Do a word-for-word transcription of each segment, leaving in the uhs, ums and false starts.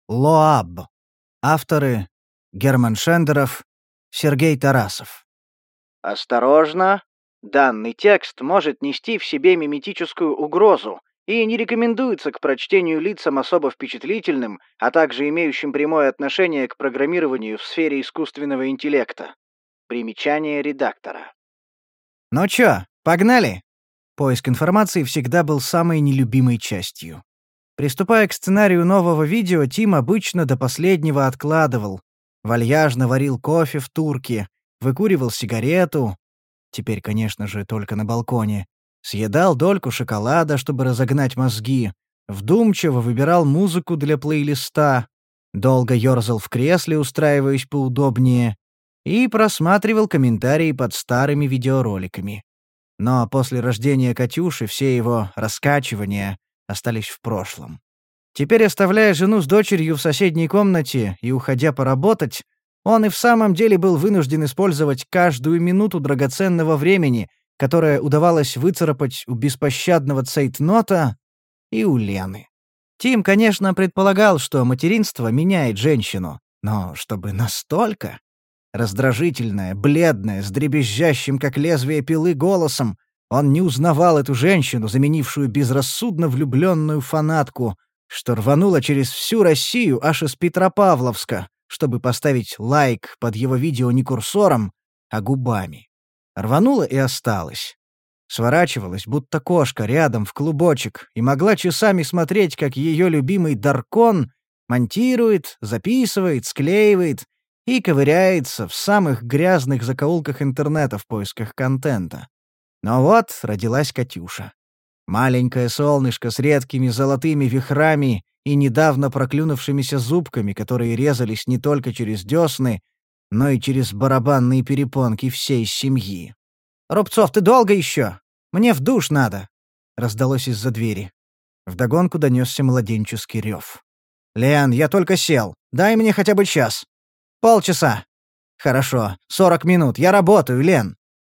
Лоаб. Авторы Герман Шендеров, Сергей Тарасов. Осторожно! Данный текст может нести в себе миметическую угрозу и не рекомендуется к прочтению лицам особо впечатлительным, а также имеющим прямое отношение к программированию в сфере искусственного интеллекта. Примечание редактора. Ну чё, погнали? Поиск информации всегда был самой нелюбимой частью. Приступая к сценарию нового видео, Тим обычно до последнего откладывал. Вальяжно варил кофе в турке, выкуривал сигарету, теперь, конечно же, только на балконе, съедал дольку шоколада, чтобы разогнать мозги, вдумчиво выбирал музыку для плейлиста, долго ёрзал в кресле, устраиваясь поудобнее, и просматривал комментарии под старыми видеороликами. Но после рождения Катюши все его раскачивания остались в прошлом. Теперь, оставляя жену с дочерью в соседней комнате и уходя поработать, он и в самом деле был вынужден использовать каждую минуту драгоценного времени, которое удавалось выцарапать у беспощадного цейтнота и у Лены. Тим, конечно, предполагал, что материнство меняет женщину, но чтобы настолько... Раздражительная, бледная, с дребезжащим, как лезвие пилы, голосом, он не узнавал эту женщину, заменившую безрассудно влюбленную фанатку, что рванула через всю Россию аж из Петропавловска, чтобы поставить лайк под его видео не курсором, а губами. Рванула и осталась. Сворачивалась, будто кошка, рядом в клубочек, и могла часами смотреть, как ее любимый Даркон монтирует, записывает, склеивает и ковыряется в самых грязных закоулках интернета в поисках контента. Но вот родилась Катюша. Маленькое солнышко с редкими золотыми вихрами и недавно проклюнувшимися зубками, которые резались не только через десны, но и через барабанные перепонки всей семьи. «Рубцов, ты долго еще? Мне в душ надо!» — раздалось из-за двери. Вдогонку донесся младенческий рев. «Лен, я только сел. Дай мне хотя бы час. Полчаса. Хорошо, сорок минут. Я работаю, Лен».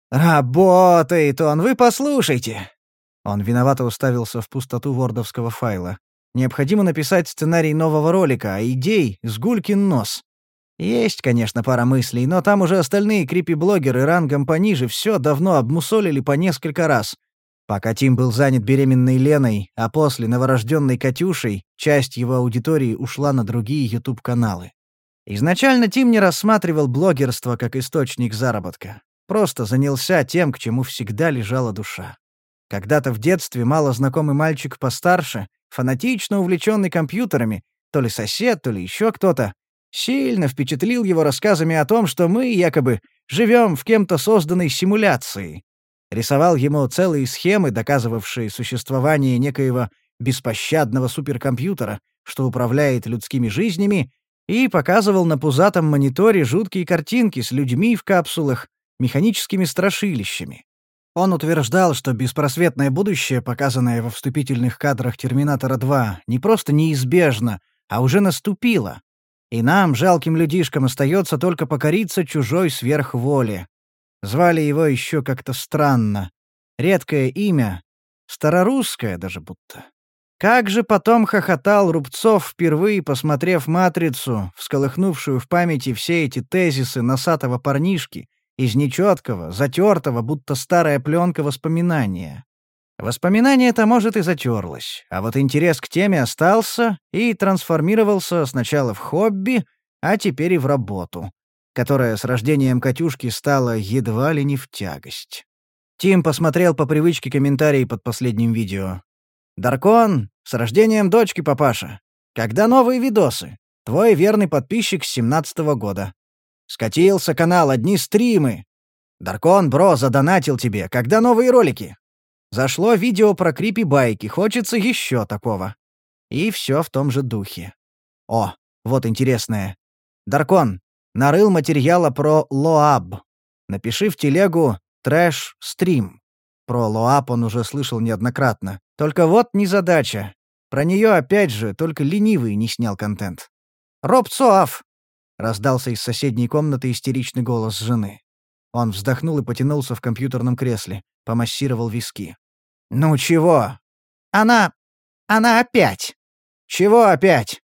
«Работает он, вы послушайте!» Он виновато уставился в пустоту вордовского файла. «Необходимо написать сценарий нового ролика, а идей — с гулькин нос. Есть, конечно, пара мыслей, но там уже остальные крипи-блогеры рангом пониже все давно обмусолили по несколько раз. Пока Тим был занят беременной Леной, а после новорожденной Катюшей, часть его аудитории ушла на другие YouTube-каналы. Изначально Тим не рассматривал блогерство как источник заработка. Просто занялся тем, к чему всегда лежала душа. Когда-то в детстве малознакомый мальчик постарше, фанатично увлеченный компьютерами, то ли сосед, то ли еще кто-то, сильно впечатлил его рассказами о том, что мы, якобы, живем в кем-то созданной симуляции. Рисовал ему целые схемы, доказывавшие существование некоего беспощадного суперкомпьютера, что управляет людскими жизнями, и показывал на пузатом мониторе жуткие картинки с людьми в капсулах, механическими страшилищами. Он утверждал, что беспросветное будущее, показанное во вступительных кадрах «Терминатора два», не просто неизбежно, а уже наступило. И нам, жалким людишкам, остается только покориться чужой сверхволе. Звали его еще как-то странно. Редкое имя, старорусское даже будто. Как же потом хохотал Рубцов, впервые посмотрев «Матрицу», всколыхнувшую в памяти все эти тезисы носатого парнишки, из нечеткого, затертого, будто старая пленка воспоминания. Воспоминание-то, может, и затерлось, а вот интерес к теме остался и трансформировался сначала в хобби, а теперь и в работу, которая с рождением Катюшки стала едва ли не в тягость. Тим посмотрел по привычке комментарии под последним видео. «Даркон, с рождением дочки, папаша. Когда новые видосы? Твой верный подписчик с семнадцатого года. Скатился канал, одни стримы. Даркон, бро, задонатил тебе. Когда новые ролики? Зашло видео про крипи-байки, хочется еще такого». И все в том же духе. О, вот интересное. Даркон, нарыл материала про Лоаб. Напиши в телегу «Трэш-стрим». Про Лоаб он уже слышал неоднократно. Только вот незадача. Про нее опять же только ленивый не снял контент. «Рубцов!» — раздался из соседней комнаты истеричный голос жены. Он вздохнул и потянулся в компьютерном кресле, помассировал виски. «Ну чего?» «Она... она опять!» «Чего опять?»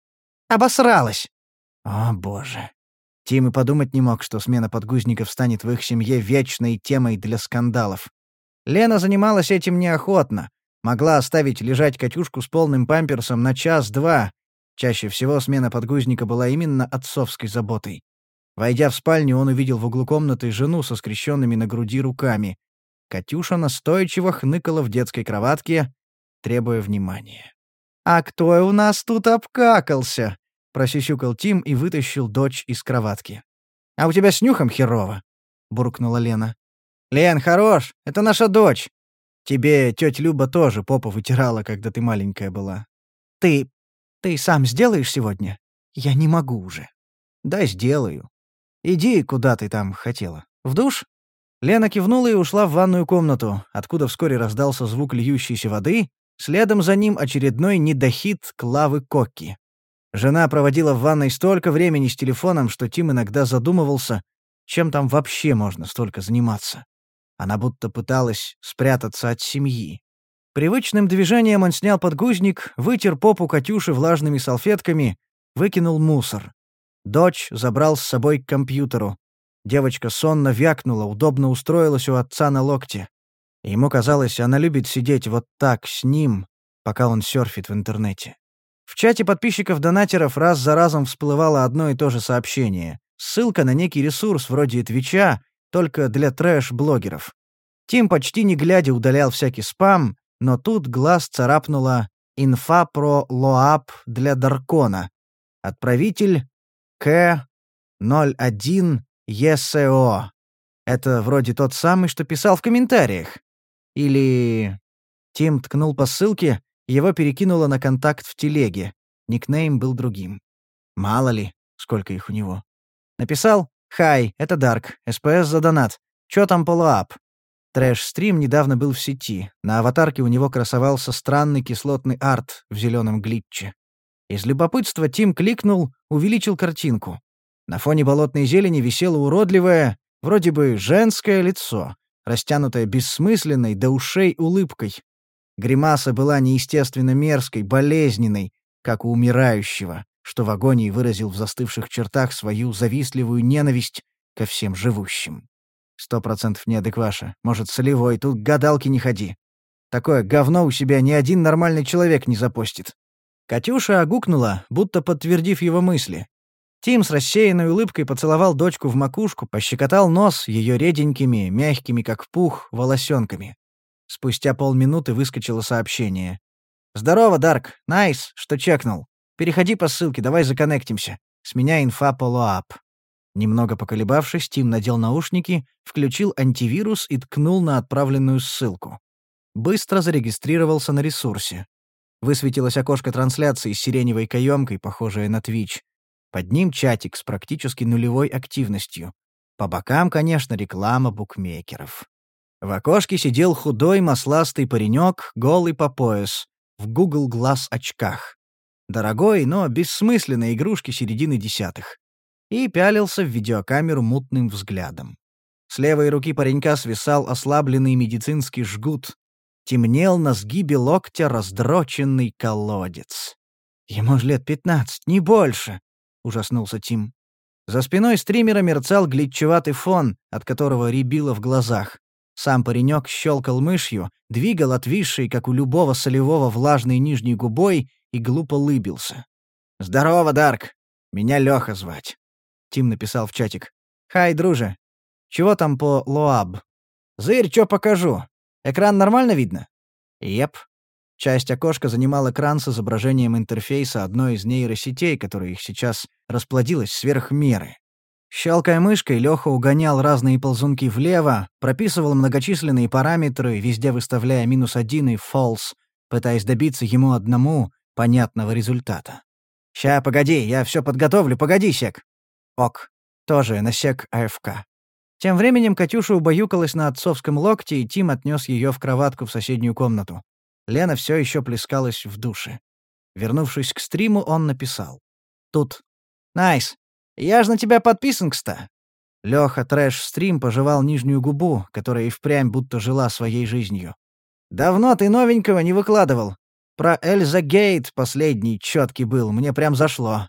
Обосралась!» О, боже. Тим и подумать не мог, что смена подгузников станет в их семье вечной темой для скандалов. Лена занималась этим неохотно. Могла оставить лежать Катюшку с полным памперсом на час-два. Чаще всего смена подгузника была именно отцовской заботой. Войдя в спальню, он увидел в углу комнаты жену со скрещенными на груди руками. Катюша настойчиво хныкала в детской кроватке, требуя внимания. «А кто у нас тут обкакался?» — просюсюкал Тим и вытащил дочь из кроватки. «А у тебя с нюхом херово», — буркнула Лена. «Лен, хорош, это наша дочь. Тебе тетя Люба тоже попу вытирала, когда ты маленькая была». «Ты... ты сам сделаешь сегодня? Я не могу уже». «Да, сделаю. Иди, куда ты там хотела. В душ?» Лена кивнула и ушла в ванную комнату, откуда вскоре раздался звук льющейся воды, следом за ним очередной недохит Клавы Кокки. Жена проводила в ванной столько времени с телефоном, что Тим иногда задумывался, чем там вообще можно столько заниматься. Она будто пыталась спрятаться от семьи. Привычным движением он снял подгузник, вытер попу Катюши влажными салфетками, выкинул мусор. Дочь забрал с собой к компьютеру. Девочка сонно вякнула, удобно устроилась у отца на локте. Ему казалось, она любит сидеть вот так с ним, пока он серфит в интернете. В чате подписчиков-донатеров раз за разом всплывало одно и то же сообщение. Ссылка на некий ресурс вроде Твича, только для трэш-блогеров. Тим почти не глядя удалял всякий спам, но тут глаз царапнула инфа про лоап для Даркона. Отправитель К ноль один Е С О. Это вроде тот самый, что писал в комментариях. Или... Тим ткнул по ссылке, его перекинуло на контакт в телеге. Никнейм был другим. Мало ли, сколько их у него. Написал: «Хай, это Дарк, СПС за донат. Чё там по лоап?» Трэш-стрим недавно был в сети. На аватарке у него красовался странный кислотный арт в зеленом глитче. Из любопытства Тим кликнул, увеличил картинку. На фоне болотной зелени висело уродливое, вроде бы женское лицо, растянутое бессмысленной до ушей улыбкой. Гримаса была неестественно мерзкой, болезненной, как у умирающего, что в агонии выразил в застывших чертах свою завистливую ненависть ко всем живущим. Сто процентов неадекваша. Может, солевой, тут к гадалке не ходи. Такое говно у себя ни один нормальный человек не запостит. Катюша огукнула, будто подтвердив его мысли. Тим с рассеянной улыбкой поцеловал дочку в макушку, пощекотал нос ее реденькими, мягкими как пух, волосенками. Спустя полминуты выскочило сообщение. «Здорово, Дарк. Найс, что чекнул. Переходи по ссылке, давай законнектимся. С меня инфа по лоап». Немного поколебавшись, Тим надел наушники, включил антивирус и ткнул на отправленную ссылку. Быстро зарегистрировался на ресурсе. Высветилось окошко трансляции с сиреневой каемкой, похожее на Twitch. Под ним чатик с практически нулевой активностью. По бокам, конечно, реклама букмекеров. В окошке сидел худой масластый паренек, голый по пояс, в Google Glass очках. Дорогой, но бессмысленной игрушки середины десятых. И пялился в видеокамеру мутным взглядом. С левой руки паренька свисал ослабленный медицинский жгут. Темнел на сгибе локтя раздроченный колодец. «Ему ж лет пятнадцать, не больше!» — ужаснулся Тим. За спиной стримера мерцал глитчеватый фон, от которого рябило в глазах. Сам паренек щелкал мышью, двигал отвисшей, как у любого солевого, влажной нижней губой и глупо лыбился. «Здорово, Дарк! Меня Лёха звать». Тим написал в чатик. «Хай, друже. Чего там по лоаб?» «Зырь, чё покажу. Экран нормально видно?» «Еп». Часть окошка занимал экран с изображением интерфейса одной из нейросетей, которая их сейчас расплодилась сверх меры. Щелкая мышкой, Лёха угонял разные ползунки влево, прописывал многочисленные параметры, везде выставляя минус один и false, пытаясь добиться ему одному понятного результата. «Ща, погоди, я всё подготовлю, погоди, сек». «Ок». Тоже на сек АФК. Тем временем Катюша убаюкалась на отцовском локте, и Тим отнёс её в кроватку в соседнюю комнату. Лена всё ещё плескалась в душе. Вернувшись к стриму, он написал. «Тут. Найс. Я ж на тебя подписан, кста». Лёха трэш-стрим пожевал нижнюю губу, которая и впрямь будто жила своей жизнью. «Давно ты новенького не выкладывал. Про Эльза Гейт последний чёткий был, мне прям зашло.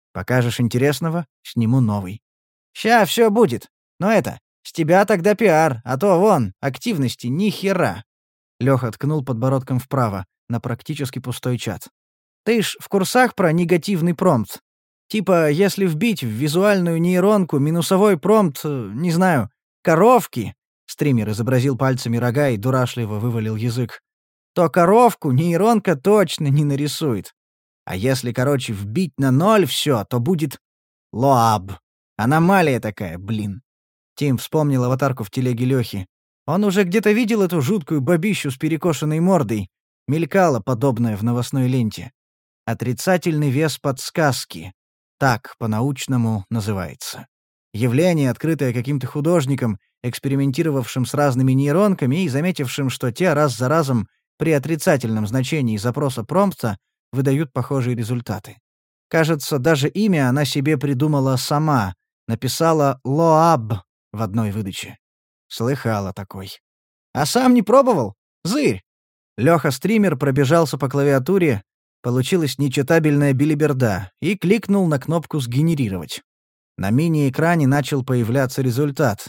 Покажешь интересного — сниму новый. Ща все будет. Но это, с тебя тогда пиар, а то вон, активности ни хера. Лёха ткнул подбородком вправо, на практически пустой чат. Ты ж в курсах про негативный промпт? Типа, если вбить в визуальную нейронку минусовой промпт, не знаю, коровки, стример изобразил пальцами рога и дурашливо вывалил язык, то коровку нейронка точно не нарисует. А если, короче, вбить на ноль все, то будет лоаб. Аномалия такая, блин. Тим вспомнил аватарку в телеге Лёхи. Он уже где-то видел эту жуткую бабищу с перекошенной мордой. Мелькало подобное в новостной ленте. Отрицательный вес подсказки. Так, по-научному, называется. Явление, открытое каким-то художником, экспериментировавшим с разными нейронками и заметившим, что те раз за разом при отрицательном значении запроса промпта выдают похожие результаты. Кажется, даже имя она себе придумала сама, написала «Лоаб» в одной выдаче. Слыхала такой. А сам не пробовал? Зырь! Лёха-стример пробежался по клавиатуре, получилась нечитабельная билиберда, и кликнул на кнопку «Сгенерировать». На мини-экране начал появляться результат.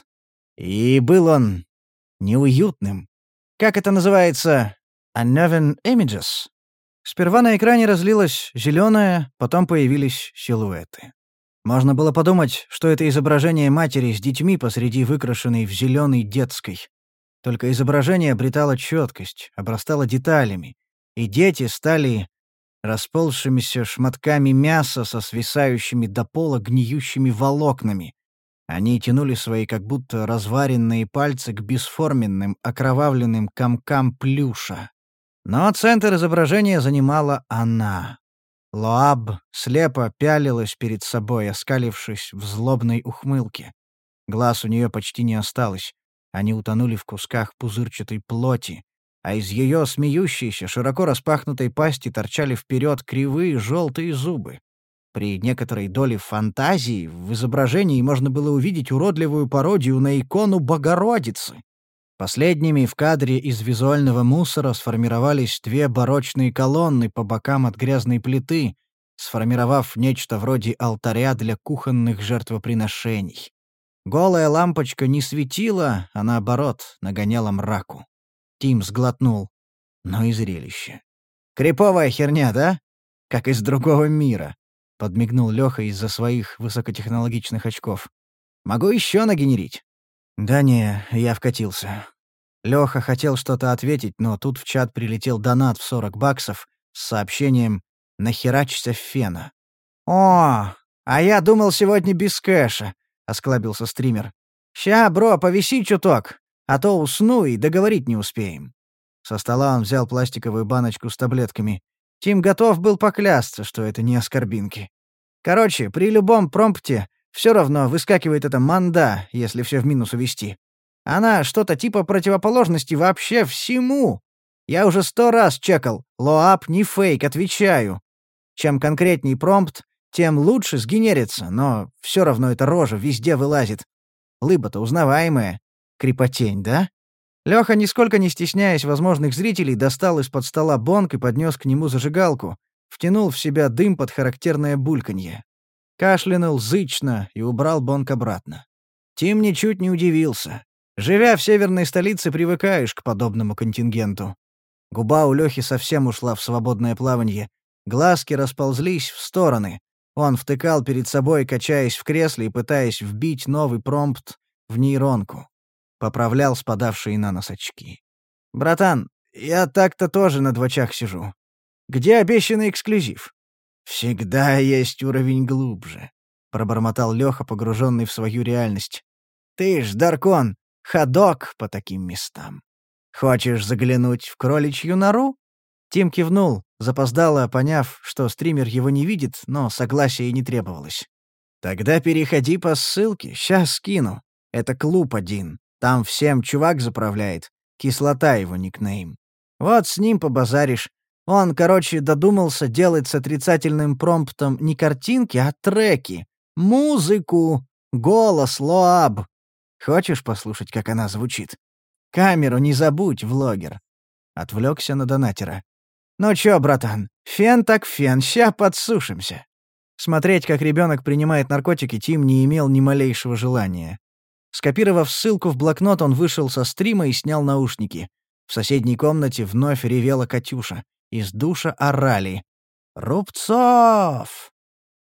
И был он неуютным. Как это называется? Uneven images. Сперва на экране разлилось зеленое, потом появились силуэты. Можно было подумать, что это изображение матери с детьми посреди выкрашенной в зеленый детской. Только изображение обретало четкость, обрастало деталями, и дети стали расползшимися шматками мяса со свисающими до пола гниющими волокнами. Они тянули свои как будто разваренные пальцы к бесформенным, окровавленным комкам плюша. Но центр изображения занимала она. Лоаб слепо пялилась перед собой, оскалившись в злобной ухмылке. Глаз у нее почти не осталось. Они утонули в кусках пузырчатой плоти, а из ее смеющейся, широко распахнутой пасти торчали вперед кривые желтые зубы. При некоторой доле фантазии в изображении можно было увидеть уродливую пародию на икону Богородицы. Последними в кадре из визуального мусора сформировались две барочные колонны по бокам от грязной плиты, сформировав нечто вроде алтаря для кухонных жертвоприношений. Голая лампочка не светила, а наоборот, нагоняла мраку. Тим сглотнул. Ну и зрелище. «Криповая херня, да? Как из другого мира», — подмигнул Лёха из-за своих высокотехнологичных очков. «Могу еще нагенерить?» «Да не, я вкатился». Лёха хотел что-то ответить, но тут в чат прилетел донат в сорок баксов с сообщением «Нахерачься фена». «О, а я думал сегодня без кэша», — осклабился стример. «Ща, бро, повиси чуток, а то усну и договорить не успеем». Со стола он взял пластиковую баночку с таблетками. Тим готов был поклясться, что это не аскорбинки. Короче, при любом промпте все равно выскакивает эта манда, если все в минус увести. Она что-то типа противоположности вообще всему. Я уже сто раз чекал. Лоап не фейк, отвечаю. Чем конкретней промпт, тем лучше сгенерится, но все равно эта рожа везде вылазит. Лыба-то узнаваемая. Крепотень, да? Лёха, нисколько не стесняясь возможных зрителей, достал из-под стола бонг и поднес к нему зажигалку, втянул в себя дым под характерное бульканье. Кашлянул зычно и убрал бонг обратно. Тим ничуть не удивился. Живя в северной столице, привыкаешь к подобному контингенту. Губа у Лёхи совсем ушла в свободное плаванье. Глазки расползлись в стороны. Он втыкал перед собой, качаясь в кресле и пытаясь вбить новый промпт в нейронку. Поправлял спадавшие на нос очки. «Братан, я так-то тоже на двочах сижу. Где обещанный эксклюзив?» «Всегда есть уровень глубже», — пробормотал Лёха, погруженный в свою реальность. «Ты ж, Даркон, ходок по таким местам. Хочешь заглянуть в кроличью нору?» Тим кивнул, запоздало поняв, что стример его не видит, но согласия и не требовалось. «Тогда переходи по ссылке, сейчас скину. Это клуб один. Там всем чувак заправляет. Кислота его никнейм. Вот с ним побазаришь. Он, короче, додумался делать с отрицательным промптом не картинки, а треки. Музыку. Голос Лоаб. Хочешь послушать, как она звучит? Камеру не забудь, влогер». Отвлекся на донатера. «Ну чё, братан, фен так фен, ща подсушимся». Смотреть, как ребенок принимает наркотики, Тим не имел ни малейшего желания. Скопировав ссылку в блокнот, он вышел со стрима и снял наушники. В соседней комнате вновь ревела Катюша. Из душа орали: «Рубцов!».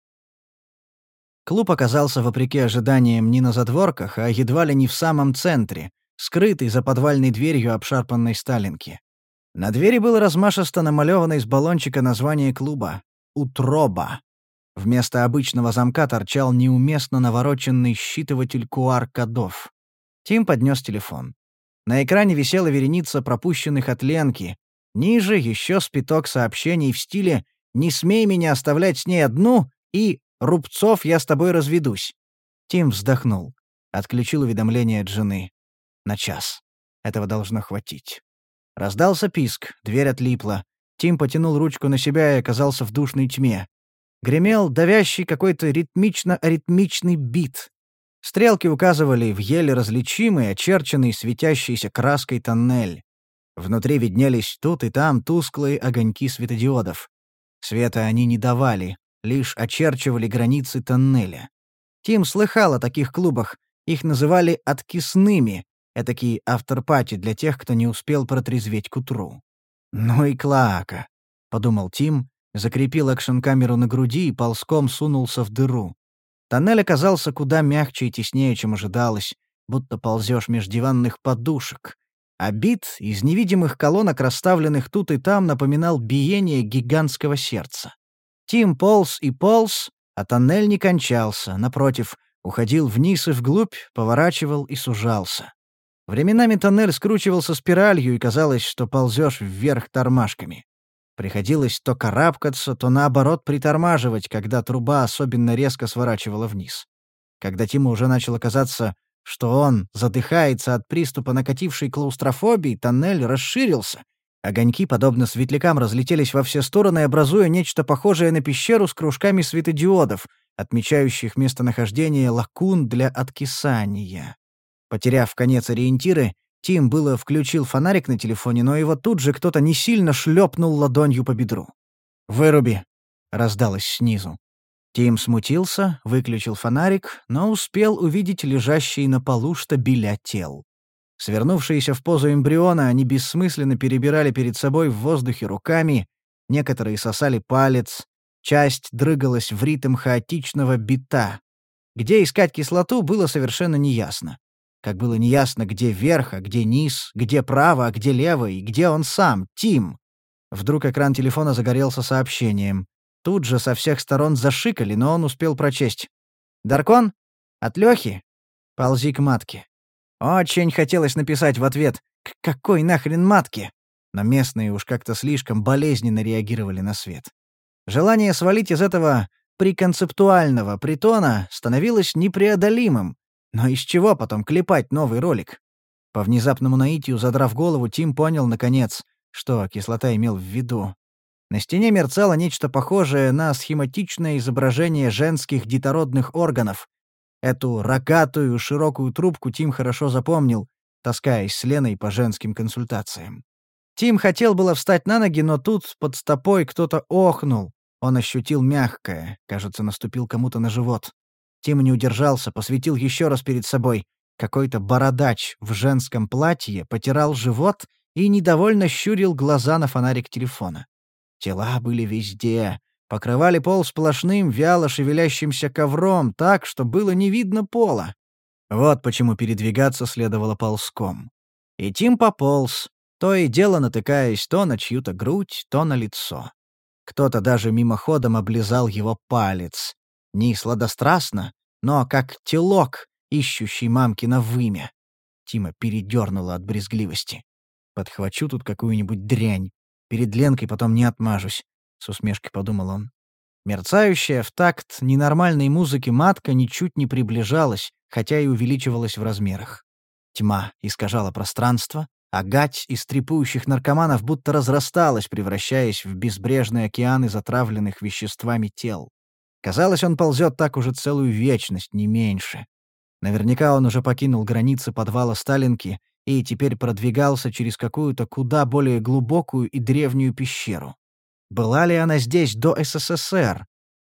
Клуб оказался, вопреки ожиданиям, не на задворках, а едва ли не в самом центре, скрытый за подвальной дверью обшарпанной сталинки. На двери было размашисто намалёвано из баллончика название клуба — «Утроба». Вместо обычного замка торчал неуместно навороченный считыватель ку ар-кодов. Тим поднес телефон. На экране висела вереница пропущенных от Ленки. Ниже еще спиток сообщений в стиле «Не смей меня оставлять с ней одну» и «Рубцов, я с тобой разведусь». Тим вздохнул. Отключил уведомление от жены. На час. Этого должно хватить. Раздался писк, дверь отлипла. Тим потянул ручку на себя и оказался в душной тьме. Гремел давящий какой-то ритмично-аритмичный бит. Стрелки указывали в еле различимый, очерченный светящейся краской тоннель. Внутри виднелись тут и там тусклые огоньки светодиодов. Света они не давали, лишь очерчивали границы тоннеля. Тим слыхал о таких клубах, их называли «откисными», этакие автор-пати для тех, кто не успел протрезветь к утру. «Ну и клоака», — подумал Тим, закрепил экшн-камеру на груди и ползком сунулся в дыру. Тоннель оказался куда мягче и теснее, чем ожидалось, будто ползешь меж диванных подушек. А бит из невидимых колонок, расставленных тут и там, напоминал биение гигантского сердца. Тим полз и полз, а тоннель не кончался, напротив, уходил вниз и вглубь, поворачивал и сужался. Временами тоннель скручивался спиралью, и казалось, что ползешь вверх тормашками. Приходилось то карабкаться, то наоборот притормаживать, когда труба особенно резко сворачивала вниз. Когда Тиму уже начало казаться, что он задыхается от приступа накатившей клаустрофобии, тоннель расширился. Огоньки, подобно светлякам, разлетелись во все стороны, образуя нечто похожее на пещеру с кружками светодиодов, отмечающих местонахождение лакун для откисания. Потеряв в конец ориентиры, Тим было включил фонарик на телефоне, но его тут же кто-то не сильно шлепнул ладонью по бедру. «Выруби!» — раздалось снизу. Тим смутился, выключил фонарик, но успел увидеть лежащие на полу штабеля тел. Свернувшиеся в позу эмбриона, они бессмысленно перебирали перед собой в воздухе руками, некоторые сосали палец, часть дрыгалась в ритм хаотичного бита. Где искать кислоту, было совершенно неясно. Как было неясно, где верх, а где низ, где право, а где лево, и где он сам, Тим. Вдруг экран телефона загорелся сообщением. Тут же со всех сторон зашикали, но он успел прочесть. «Даркон? От Лёхи? Ползи к матке». Очень хотелось написать в ответ «К какой нахрен матке?», но местные уж как-то слишком болезненно реагировали на свет. Желание свалить из этого приконцептуального притона становилось непреодолимым. Но из чего потом клепать новый ролик? По внезапному наитию, задрав голову, Тим понял, наконец, что кислота имел в виду. На стене мерцало нечто похожее на схематичное изображение женских детородных органов. Эту рогатую широкую трубку Тим хорошо запомнил, таскаясь с Леной по женским консультациям. Тим хотел было встать на ноги, но тут под стопой кто-то охнул. Он ощутил мягкое, кажется, наступил кому-то на живот. Тим не удержался, посветил еще раз перед собой. Какой-то бородач в женском платье потирал живот и недовольно щурил глаза на фонарик телефона. Тела были везде, покрывали пол сплошным, вяло шевелящимся ковром, так, что было не видно пола. Вот почему передвигаться следовало ползком. И Тим пополз, то и дело натыкаясь то на чью-то грудь, то на лицо. Кто-то даже мимоходом облизал его палец. Не сладострастно, но как телок, ищущий мамкино вымя. Тима передернуло от брезгливости. «Подхвачу тут какую-нибудь дрянь. Перед Ленкой потом не отмажусь», — с усмешкой подумал он. Мерцающая в такт ненормальной музыки матка ничуть не приближалась, хотя и увеличивалась в размерах. Тьма искажала пространство, а гать из трепующих наркоманов будто разрасталась, превращаясь в безбрежный океан из отравленных веществами тел. Казалось, он ползет так уже целую вечность, не меньше. Наверняка он уже покинул границы подвала Сталинки и теперь продвигался через какую-то куда более глубокую и древнюю пещеру. Была ли она здесь до СССР?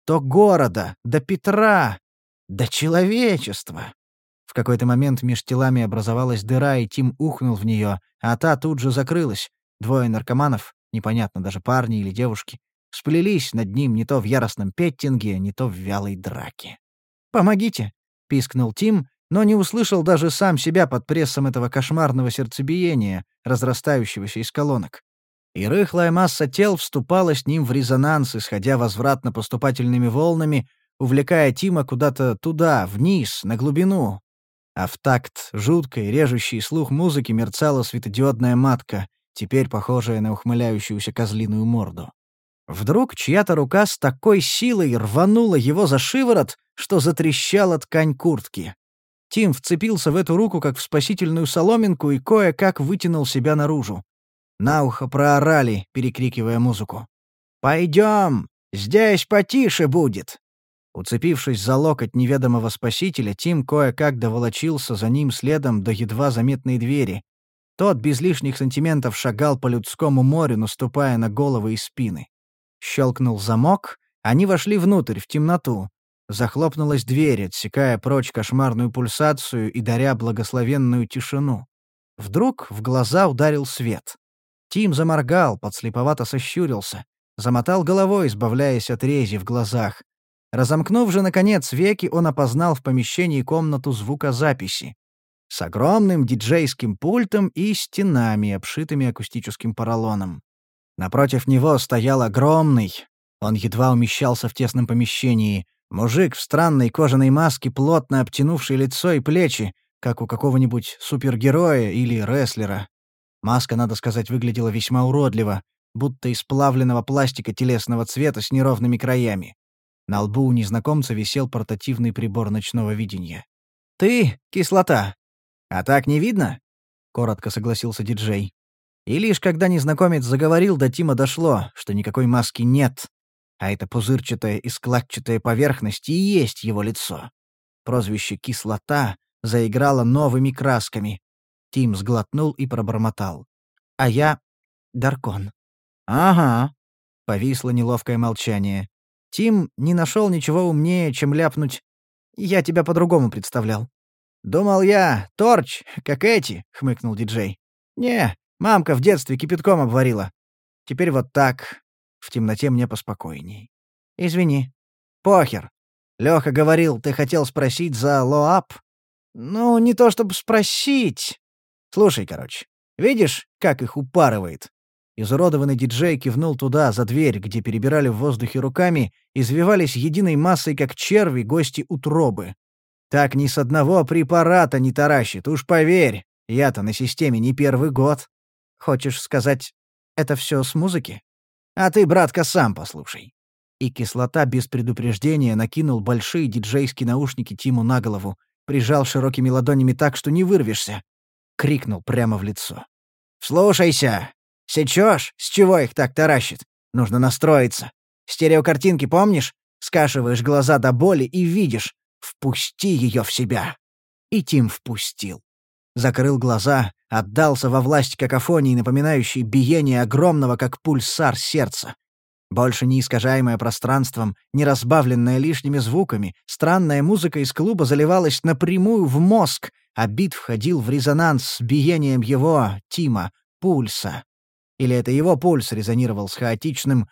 до города, до Петра, до человечества. В какой-то момент меж телами образовалась дыра, и Тим ухнул в нее, а та тут же закрылась. Двое наркоманов, непонятно, даже парни или девушки, сплелись над ним не то в яростном петтинге, не то в вялой драке. «Помогите!» — пискнул Тим, но не услышал даже сам себя под прессом этого кошмарного сердцебиения, разрастающегося из колонок. И рыхлая масса тел вступала с ним в резонанс, исходя возвратно-поступательными волнами, увлекая Тима куда-то туда, вниз, на глубину. А в такт жуткой, режущей слух музыки мерцала светодиодная матка, теперь похожая на ухмыляющуюся козлиную морду. Вдруг чья-то рука с такой силой рванула его за шиворот, что затрещала ткань куртки. Тим вцепился в эту руку, как в спасительную соломинку, и кое-как вытянул себя наружу. На ухо проорали, перекрикивая музыку. «Пойдем! Здесь потише будет!» Уцепившись за локоть неведомого спасителя, Тим кое-как доволочился за ним следом до едва заметной двери. Тот без лишних сантиментов шагал по людскому морю, наступая на головы и спины. Щелкнул замок, они вошли внутрь, в темноту. Захлопнулась дверь, отсекая прочь кошмарную пульсацию и даря благословенную тишину. Вдруг в глаза ударил свет. Тим заморгал, подслеповато сощурился, замотал головой, избавляясь от рези в глазах. Разомкнув же, наконец, веки, он опознал в помещении комнату звукозаписи с огромным диджейским пультом и стенами, обшитыми акустическим поролоном. Напротив него стоял огромный, он едва умещался в тесном помещении, мужик в странной кожаной маске, плотно обтянувший лицо и плечи, как у какого-нибудь супергероя или рестлера. Маска, надо сказать, выглядела весьма уродливо, будто из плавленного пластика телесного цвета с неровными краями. На лбу у незнакомца висел портативный прибор ночного видения. «Ты — кислота. А так не видно?» — коротко согласился диджей. И лишь когда незнакомец заговорил, до Тима дошло, что никакой маски нет, а эта пузырчатая и складчатая поверхность и есть его лицо. Прозвище «Кислота» заиграло новыми красками. Тим сглотнул и пробормотал. «А я — Даркон». «Ага». Повисло неловкое молчание. Тим не нашел ничего умнее, чем ляпнуть. «Я тебя по-другому представлял». «Думал я, торч, как эти», — хмыкнул диджей. «Не, мамка в детстве кипятком обварила. Теперь вот так. В темноте мне поспокойней». «Извини». «Похер. Лёха говорил, ты хотел спросить за лоап?» «Ну, не то чтобы спросить. Слушай, короче, видишь, как их упарывает?» Изуродованный диджей кивнул туда, за дверь, где перебирали в воздухе руками, извивались единой массой, как черви, гости утробы. «Так ни с одного препарата не таращит, уж поверь. Я-то на системе не первый год». «Хочешь сказать, это все с музыки?» «А ты, братка, сам послушай». И кислота без предупреждения накинул большие диджейские наушники Тиму на голову, прижал широкими ладонями так, что не вырвешься. Крикнул прямо в лицо. «Вслушайся! Сечешь, с чего их так таращит? Нужно настроиться. Стереокартинки помнишь? Скашиваешь глаза до боли и видишь. Впусти ее в себя». И Тим впустил. Закрыл глаза, отдался во власть какофонии, напоминающей биение огромного, как пульсар, сердца. Больше не искажаемое пространством, не разбавленное лишними звуками, странная музыка из клуба заливалась напрямую в мозг, а бит входил в резонанс с биением его, Тима, пульса. Или это его пульс резонировал с хаотичным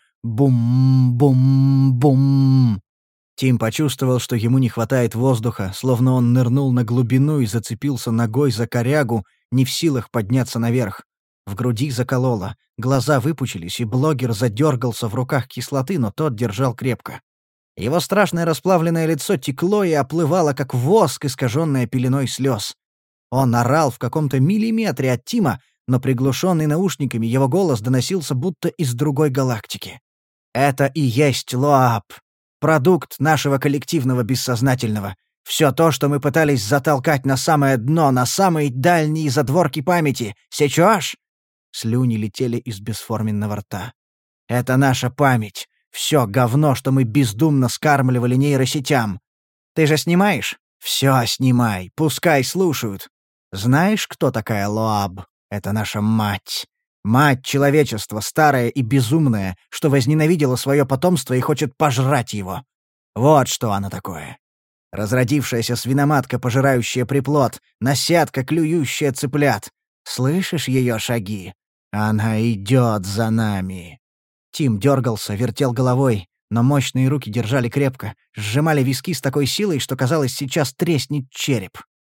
«бум-бум-бум». Тим почувствовал, что ему не хватает воздуха, словно он нырнул на глубину и зацепился ногой за корягу, не в силах подняться наверх. В груди закололо, глаза выпучились, и блогер задергался в руках кислоты, но тот держал крепко. Его страшное расплавленное лицо текло и оплывало, как воск, искаженное пеленой слез. Он орал в каком-то миллиметре от Тима, но приглушенный наушниками его голос доносился будто из другой галактики. «Это и есть Лоап. Продукт нашего коллективного бессознательного. Все то, что мы пытались затолкать на самое дно, на самые дальние задворки памяти. Сечешь?» Слюни летели из бесформенного рта. «Это наша память. Все говно, что мы бездумно скармливали нейросетям. Ты же снимаешь? Все снимай, пускай слушают. Знаешь, кто такая Лоаб? Это наша мать. Мать человечества, старая и безумная, что возненавидела свое потомство и хочет пожрать его. Вот что оно такое. Разродившаяся свиноматка, пожирающая приплод, наседка, клюющая цыплят. Слышишь ее шаги? Она идет за нами. Тим дергался, вертел головой, но мощные руки держали крепко, сжимали виски с такой силой, что, казалось, сейчас треснет череп.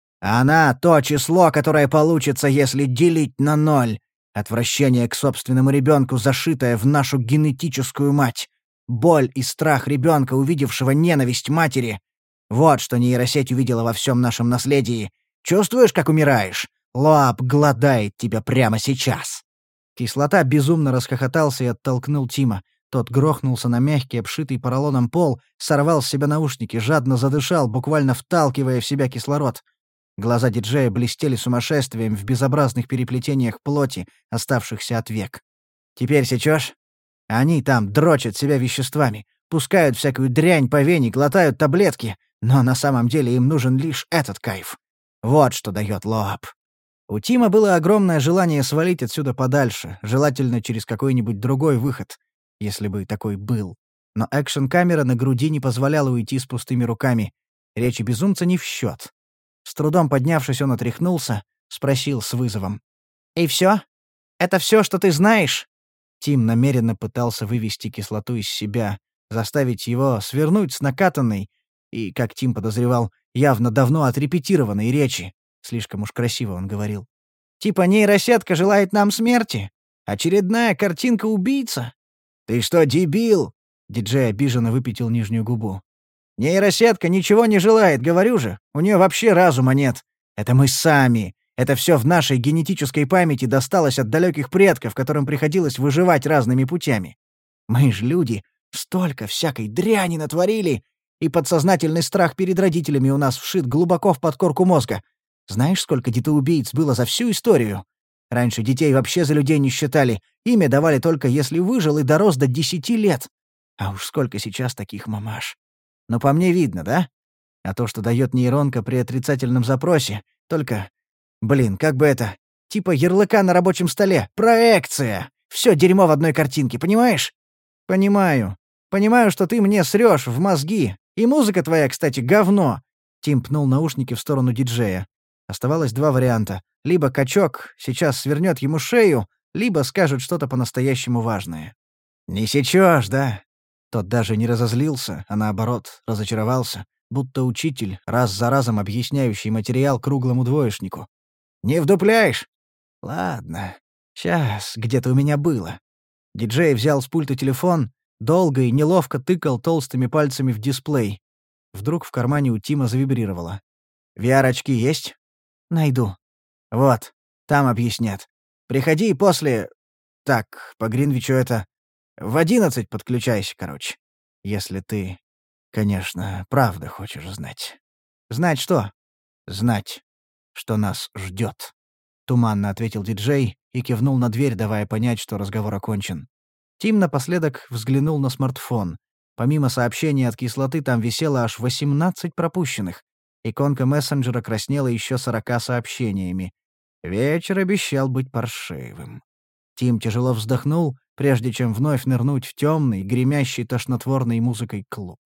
Она — то число, которое получится, если делить на ноль. Отвращение к собственному ребенку, зашитое в нашу генетическую мать. Боль и страх ребенка, увидевшего ненависть матери. Вот что нейросеть увидела во всем нашем наследии. Чувствуешь, как умираешь? Лоап гладает тебя прямо сейчас. Кислота безумно расхохотался и оттолкнул Тима. Тот грохнулся на мягкий, обшитый поролоном пол, сорвал с себя наушники, жадно задышал, буквально вталкивая в себя кислород. Глаза диджея блестели сумасшествием в безобразных переплетениях плоти, оставшихся от век. «Теперь сечешь? Они там дрочат себя веществами, пускают всякую дрянь по вене, глотают таблетки, но на самом деле им нужен лишь этот кайф. Вот что дает Лоап». У Тима было огромное желание свалить отсюда подальше, желательно через какой-нибудь другой выход, если бы такой был. Но экшн-камера на груди не позволяла уйти с пустыми руками. Речи безумца не в счет. С трудом поднявшись, он отряхнулся, спросил с вызовом. «И все? Это все, что ты знаешь?» Тим намеренно пытался вывести кислоту из себя, заставить его свернуть с накатанной и, как Тим подозревал, явно давно отрепетированной речи. Слишком уж красиво он говорил. «Типа нейросетка желает нам смерти? Очередная картинка-убийца?» «Ты что, дебил?» — диджей обиженно выпятил нижнюю губу. «Нейросетка ничего не желает, говорю же. У нее вообще разума нет. Это мы сами. Это все в нашей генетической памяти досталось от далеких предков, которым приходилось выживать разными путями. Мы ж люди столько всякой дряни натворили, и подсознательный страх перед родителями у нас вшит глубоко в подкорку мозга. Знаешь, сколько детоубийц было за всю историю? Раньше детей вообще за людей не считали, имя давали только если выжил и дорос до десяти лет. А уж сколько сейчас таких мамаш. Но по мне видно, да? А то, что дает нейронка при отрицательном запросе, только... Блин, как бы это... Типа ярлыка на рабочем столе. Проекция! Все дерьмо в одной картинке, понимаешь? Понимаю. Понимаю, что ты мне срёшь в мозги. И музыка твоя, кстати, говно. Тим пнул наушники в сторону диджея. Оставалось два варианта. Либо качок сейчас свернет ему шею, либо скажет что-то по-настоящему важное. «Не сечешь, да?» Тот даже не разозлился, а наоборот, разочаровался, будто учитель, раз за разом объясняющий материал круглому двоечнику. «Не вдупляешь?» «Ладно. Сейчас где-то у меня было». Диджей взял с пульта телефон, долго и неловко тыкал толстыми пальцами в дисплей. Вдруг в кармане у Тима завибрировало. «ви ар-очки есть?» «Найду». «Вот, там объяснят. Приходи после... Так, по Гринвичу это... В одиннадцать подключайся, короче. Если ты, конечно, правда хочешь знать». «Знать что?» «Знать, что нас ждет», — туманно ответил диджей и кивнул на дверь, давая понять, что разговор окончен. Тим напоследок взглянул на смартфон. Помимо сообщений от кислоты там висело аж восемнадцать пропущенных. Иконка мессенджера краснела еще сорока сообщениями. Вечер обещал быть паршивым. Тим тяжело вздохнул, прежде чем вновь нырнуть в темный, гремящий тошнотворной музыкой клуб.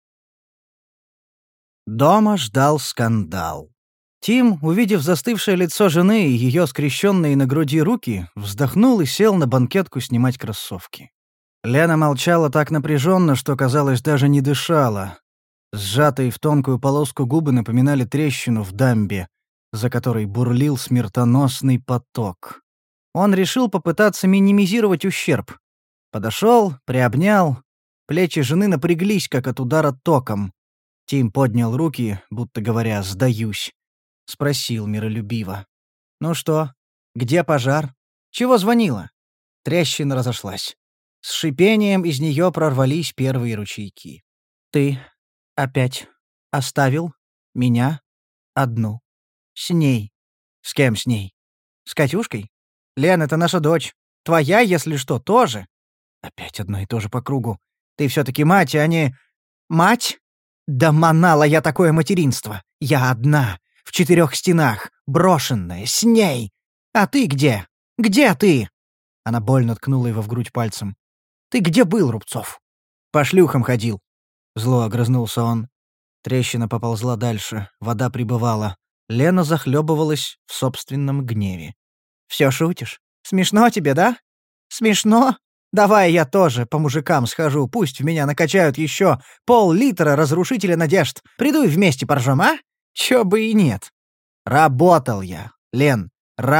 Дома ждал скандал. Тим, увидев застывшее лицо жены и ее скрещенные на груди руки, вздохнул и сел на банкетку снимать кроссовки. Лена молчала так напряженно, что, казалось, даже не дышала. Сжатые в тонкую полоску губы напоминали трещину в дамбе, за которой бурлил смертоносный поток. Он решил попытаться минимизировать ущерб. Подошел, приобнял. Плечи жены напряглись, как от удара током. Тим поднял руки, будто говоря «сдаюсь». Спросил миролюбиво. «Ну что, где пожар? Чего звонила?» Трещина разошлась. С шипением из нее прорвались первые ручейки. «Ты опять оставил меня одну. С ней». «С кем с ней?» «С Катюшкой. Лен, это наша дочь. Твоя, если что, тоже». Опять одно и то же по кругу. «Ты все-таки мать, а не...» «Мать? Да манала я такое материнство. Я одна, в четырех стенах, брошенная, с ней. А ты где? Где ты?» Она больно ткнула его в грудь пальцем. «Ты где был, Рубцов?» «По шлюхам ходил». Зло огрызнулся он. Трещина поползла дальше, вода прибывала. Лена захлебывалась в собственном гневе. «Всё шутишь? Смешно тебе, да? Смешно? Давай я тоже по мужикам схожу, пусть в меня накачают еще пол-литра разрушителя надежд. Приду и вместе поржем, а? Чё бы и нет. Работал я, Лен.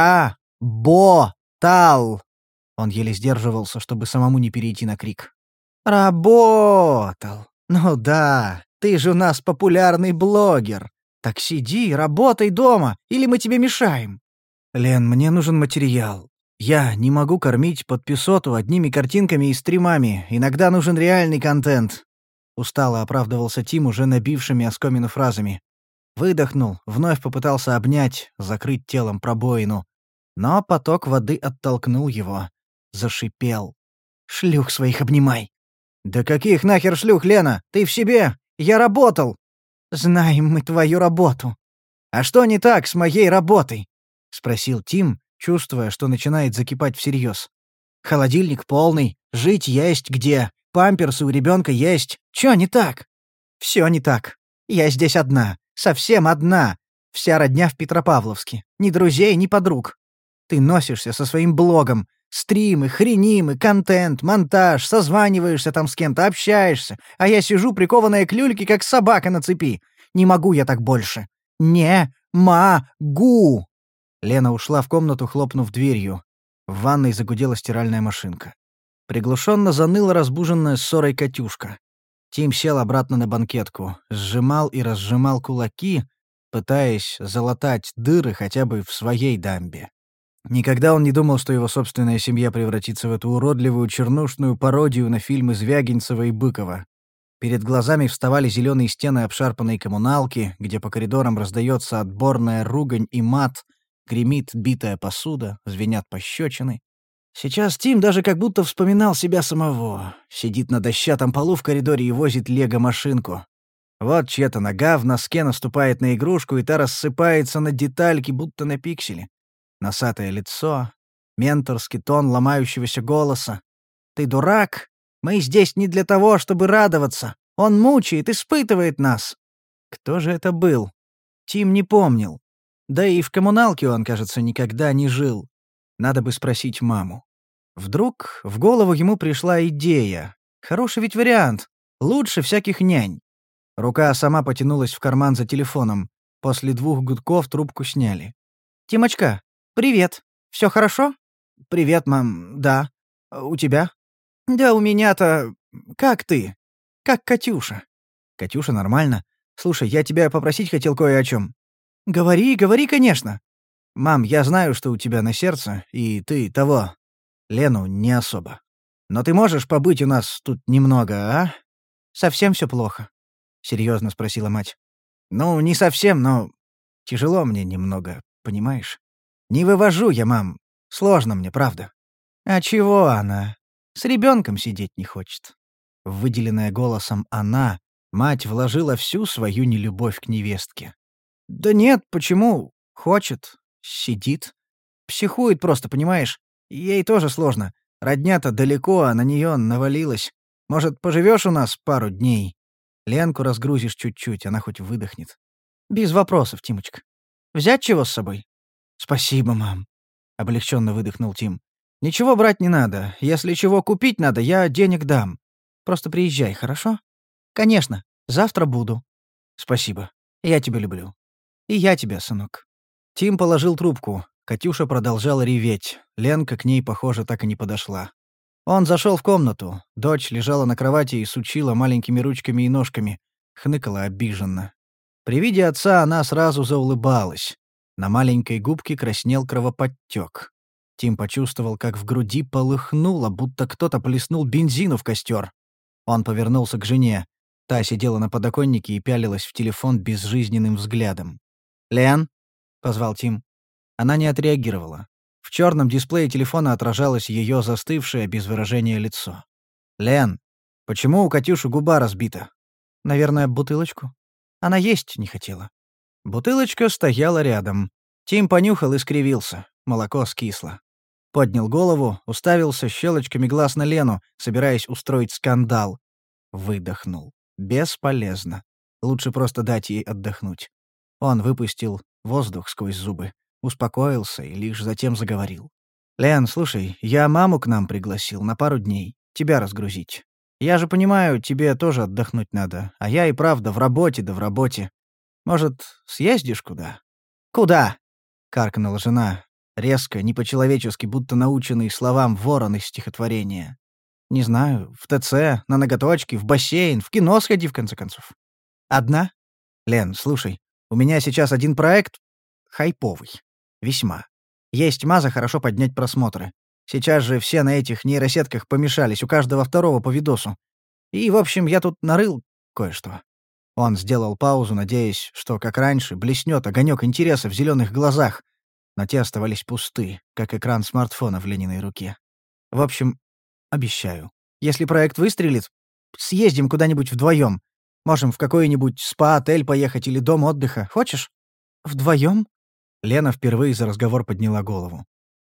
Ра-бо-тал!» Он еле сдерживался, чтобы самому не перейти на крик. «Работал! Ну да, ты же у нас популярный блогер. Так сиди, работай дома, или мы тебе мешаем». «Лен, мне нужен материал. Я не могу кормить подписоту одними картинками и стримами. Иногда нужен реальный контент». Устало оправдывался Тим уже набившими оскомину фразами. Выдохнул, вновь попытался обнять, закрыть телом пробоину. Но поток воды оттолкнул его. Зашипел. «Шлюх своих обнимай!» «Да каких нахер шлюх, Лена? Ты в себе! Я работал!» «Знаем мы твою работу!» «А что не так с моей работой?» — спросил Тим, чувствуя, что начинает закипать всерьез. «Холодильник полный, жить есть где, памперсы у ребенка есть. Чё не так?» «Всё не так. Я здесь одна, совсем одна. Вся родня в Петропавловске. Ни друзей, ни подруг. Ты носишься со своим блогом. Стримы, хренимы, контент, монтаж, созваниваешься там с кем-то, общаешься, а я сижу прикованная к люльке, как собака на цепи. Не могу я так больше. Не могу!» Лена ушла в комнату, хлопнув дверью. В ванной загудела стиральная машинка. Приглушенно заныла разбуженная ссорой Катюшка. Тим сел обратно на банкетку, сжимал и разжимал кулаки, пытаясь залатать дыры хотя бы в своей дамбе. Никогда он не думал, что его собственная семья превратится в эту уродливую чернушную пародию на фильмы Звягинцева и Быкова. Перед глазами вставали зеленые стены обшарпанной коммуналки, где по коридорам раздается отборная ругань и мат, гремит битая посуда, звенят пощечины. Сейчас Тим даже как будто вспоминал себя самого. Сидит на дощатом полу в коридоре и возит лего-машинку. Вот чья-то нога в носке наступает на игрушку, и та рассыпается на детальки, будто на пиксели. Носатое лицо, менторский тон ломающегося голоса. «Ты дурак? Мы здесь не для того, чтобы радоваться. Он мучает, испытывает нас». Кто же это был? Тим не помнил. Да и в коммуналке он, кажется, никогда не жил. Надо бы спросить маму. Вдруг в голову ему пришла идея. Хороший ведь вариант. Лучше всяких нянь. Рука сама потянулась в карман за телефоном. После двух гудков трубку сняли. «Тимочка, привет. Всё хорошо?» «Привет, мам. Да. У тебя?» «Да у меня-то... Как ты? Как Катюша?» «Катюша, нормально. Слушай, я тебя попросить хотел кое о чём». «Говори, говори, конечно». «Мам, я знаю, что у тебя на сердце, и ты того... Лену не особо. Но ты можешь побыть у нас тут немного, а?» «Совсем всё плохо?» — серьёзно спросила мать. «Ну, не совсем, но... Тяжело мне немного, понимаешь? Не вывожу я, мам. Сложно мне, правда». «А чего она? С ребёнком сидеть не хочет». В выделенное голосом «она» мать вложила всю свою нелюбовь к невестке. «Да нет, почему? Хочет. Сидит. Психует просто, понимаешь? Ей тоже сложно. Родня-то далеко, а на неё навалилась. Может, поживёшь у нас пару дней? Ленку разгрузишь чуть-чуть, она хоть выдохнет». «Без вопросов, Тимочка. Взять чего с собой?» «Спасибо, мам», — облегчённо выдохнул Тим. «Ничего брать не надо. Если чего купить надо, я денег дам. Просто приезжай, хорошо?» «Конечно. Завтра буду». «Спасибо. Я тебя люблю». «И я тебя, сынок». Тим положил трубку. Катюша продолжала реветь. Ленка к ней, похоже, так и не подошла. Он зашел в комнату. Дочь лежала на кровати и сучила маленькими ручками и ножками. Хныкала обиженно. При виде отца она сразу заулыбалась. На маленькой губке краснел кровоподтек. Тим почувствовал, как в груди полыхнуло, будто кто-то плеснул бензину в костер. Он повернулся к жене. Та сидела на подоконнике и пялилась в телефон безжизненным взглядом. «Лен?» — позвал Тим. Она не отреагировала. В черном дисплее телефона отражалось ее застывшее без выражения лицо. «Лен, почему у Катюши губа разбита?» «Наверное, бутылочку. Она есть не хотела». Бутылочка стояла рядом. Тим понюхал и скривился. Молоко скисло. Поднял голову, уставился щелочками глаз на Лену, собираясь устроить скандал. Выдохнул. Бесполезно. Лучше просто дать ей отдохнуть. Он выпустил воздух сквозь зубы, успокоился и лишь затем заговорил. «Лен, слушай, я маму к нам пригласил на пару дней. Тебя разгрузить. Я же понимаю, тебе тоже отдохнуть надо, а я и правда в работе да в работе. Может, съездишь куда?» «Куда?» — каркнула жена, резко, не по-человечески, будто наученный словам ворон из стихотворения. «Не знаю, в ТЦ, на ноготочки, в бассейн, в кино сходи, в конце концов». «Одна?» «Лен, слушай, у меня сейчас один проект хайповый. Весьма. Есть маза хорошо поднять просмотры. Сейчас же все на этих нейросетках помешались, у каждого второго по видосу. И, в общем, я тут нарыл кое-что». Он сделал паузу, надеясь, что, как раньше, блеснет огонек интереса в зеленых глазах, но те оставались пусты, как экран смартфона в Лениной руке. «В общем, обещаю, если проект выстрелит, съездим куда-нибудь вдвоем. Можем в какой-нибудь спа-отель поехать или дом отдыха. Хочешь?» «Вдвоем?» Лена впервые за разговор подняла голову.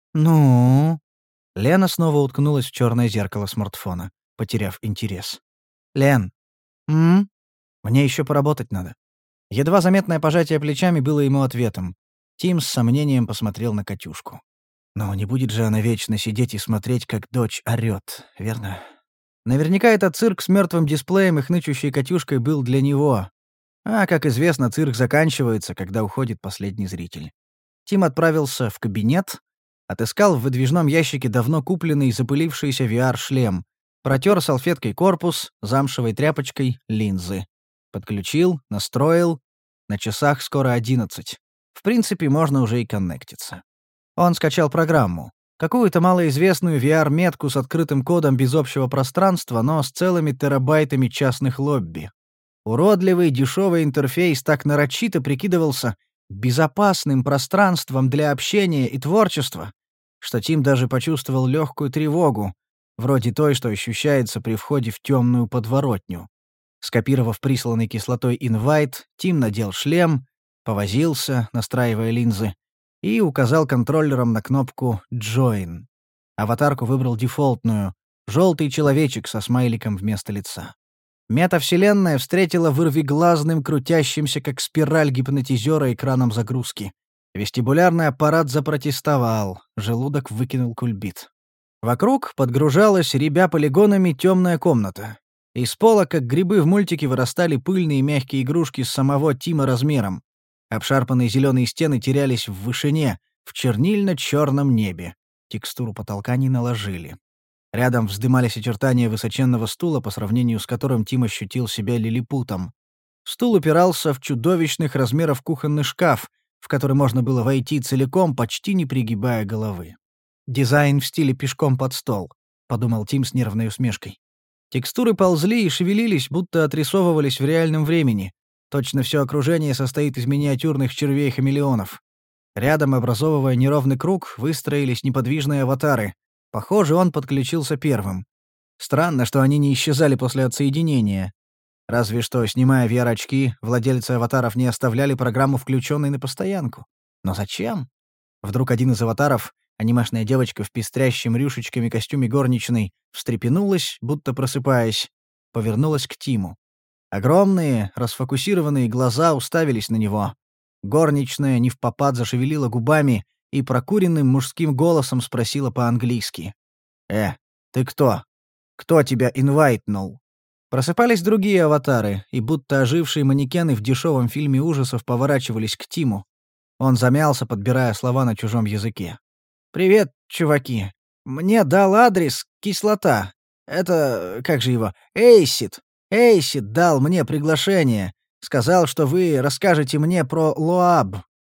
«Ну?» Лена снова уткнулась в черное зеркало смартфона, потеряв интерес. «Лен, м? Мне еще поработать надо». Едва заметное пожатие плечами было ему ответом. Тим с сомнением посмотрел на Катюшку. «Но не будет же она вечно сидеть и смотреть, как дочь орёт, верно?» Наверняка этот цирк с мертвым дисплеем и хнычущей Катюшкой был для него. А, как известно, цирк заканчивается, когда уходит последний зритель. Тим отправился в кабинет, отыскал в выдвижном ящике давно купленный запылившийся ви ар-шлем, протер салфеткой корпус, замшевой тряпочкой линзы. Подключил, настроил. На часах скоро одиннадцать. В принципе, можно уже и коннектиться. Он скачал программу. Какую-то малоизвестную ви ар-метку с открытым кодом без общего пространства, но с целыми терабайтами частных лобби. Уродливый дешевый интерфейс так нарочито прикидывался безопасным пространством для общения и творчества, что Тим даже почувствовал легкую тревогу, вроде той, что ощущается при входе в темную подворотню. Скопировав присланный кислотой инвайт, Тим надел шлем, повозился, настраивая линзы, и указал контроллером на кнопку «Join». Аватарку выбрал дефолтную — желтый человечек со смайликом вместо лица. Метавселенная встретила вырвиглазным, крутящимся как спираль гипнотизера экраном загрузки. Вестибулярный аппарат запротестовал, желудок выкинул кульбит. Вокруг подгружалась, рябя полигонами, темная комната. Из пола, как грибы в мультике, вырастали пыльные мягкие игрушки с самого Тима размером. Обшарпанные зеленые стены терялись в вышине, в чернильно-черном небе. Текстуру потолка не наложили. Рядом вздымались очертания высоченного стула, по сравнению с которым Тим ощутил себя лилипутом. Стул упирался в чудовищных размеров кухонный шкаф, в который можно было войти целиком, почти не пригибая головы. «Дизайн в стиле пешком под стол», — подумал Тим с нервной усмешкой. Текстуры ползли и шевелились, будто отрисовывались в реальном времени. Точно все окружение состоит из миниатюрных червей-хамелеонов. Рядом, образовывая неровный круг, выстроились неподвижные аватары. Похоже, он подключился первым. Странно, что они не исчезали после отсоединения. Разве что, снимая ви ар-очки, владельцы аватаров не оставляли программу включенной на постоянку. Но зачем? Вдруг один из аватаров, анимешная девочка в пестрящем рюшечками костюме горничной, встрепенулась, будто просыпаясь, повернулась к Тиму. Огромные, расфокусированные глаза уставились на него. Горничная невпопад зашевелила губами и прокуренным мужским голосом спросила по-английски. «Э, ты кто? Кто тебя инвайтнул?» Просыпались другие аватары, и будто ожившие манекены в дешевом фильме ужасов поворачивались к Тиму. Он замялся, подбирая слова на чужом языке. «Привет, чуваки. Мне дал адрес кислота. Это... как же его? Эйсид. Эйсид дал мне приглашение. Сказал, что вы расскажете мне про Лоаб».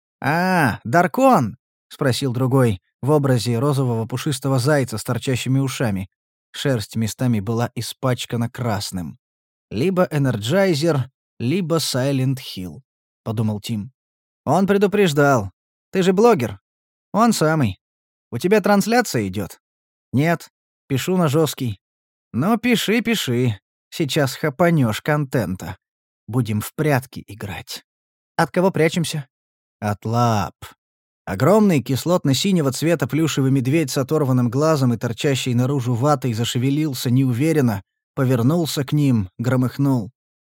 «А, Даркон?» — спросил другой, в образе розового пушистого зайца с торчащими ушами. Шерсть местами была испачкана красным. «Либо Энерджайзер, либо Сайлент Хилл», — подумал Тим. «Он предупреждал. Ты же блогер?» «Он самый. У тебя трансляция идет?» «Нет. Пишу на жесткий». «Ну, пиши, пиши. Сейчас хапанешь контента. Будем в прятки играть». «От кого прячемся?» «От лап». Огромный кислотно-синего цвета плюшевый медведь с оторванным глазом и торчащей наружу ватой зашевелился неуверенно, повернулся к ним, громыхнул.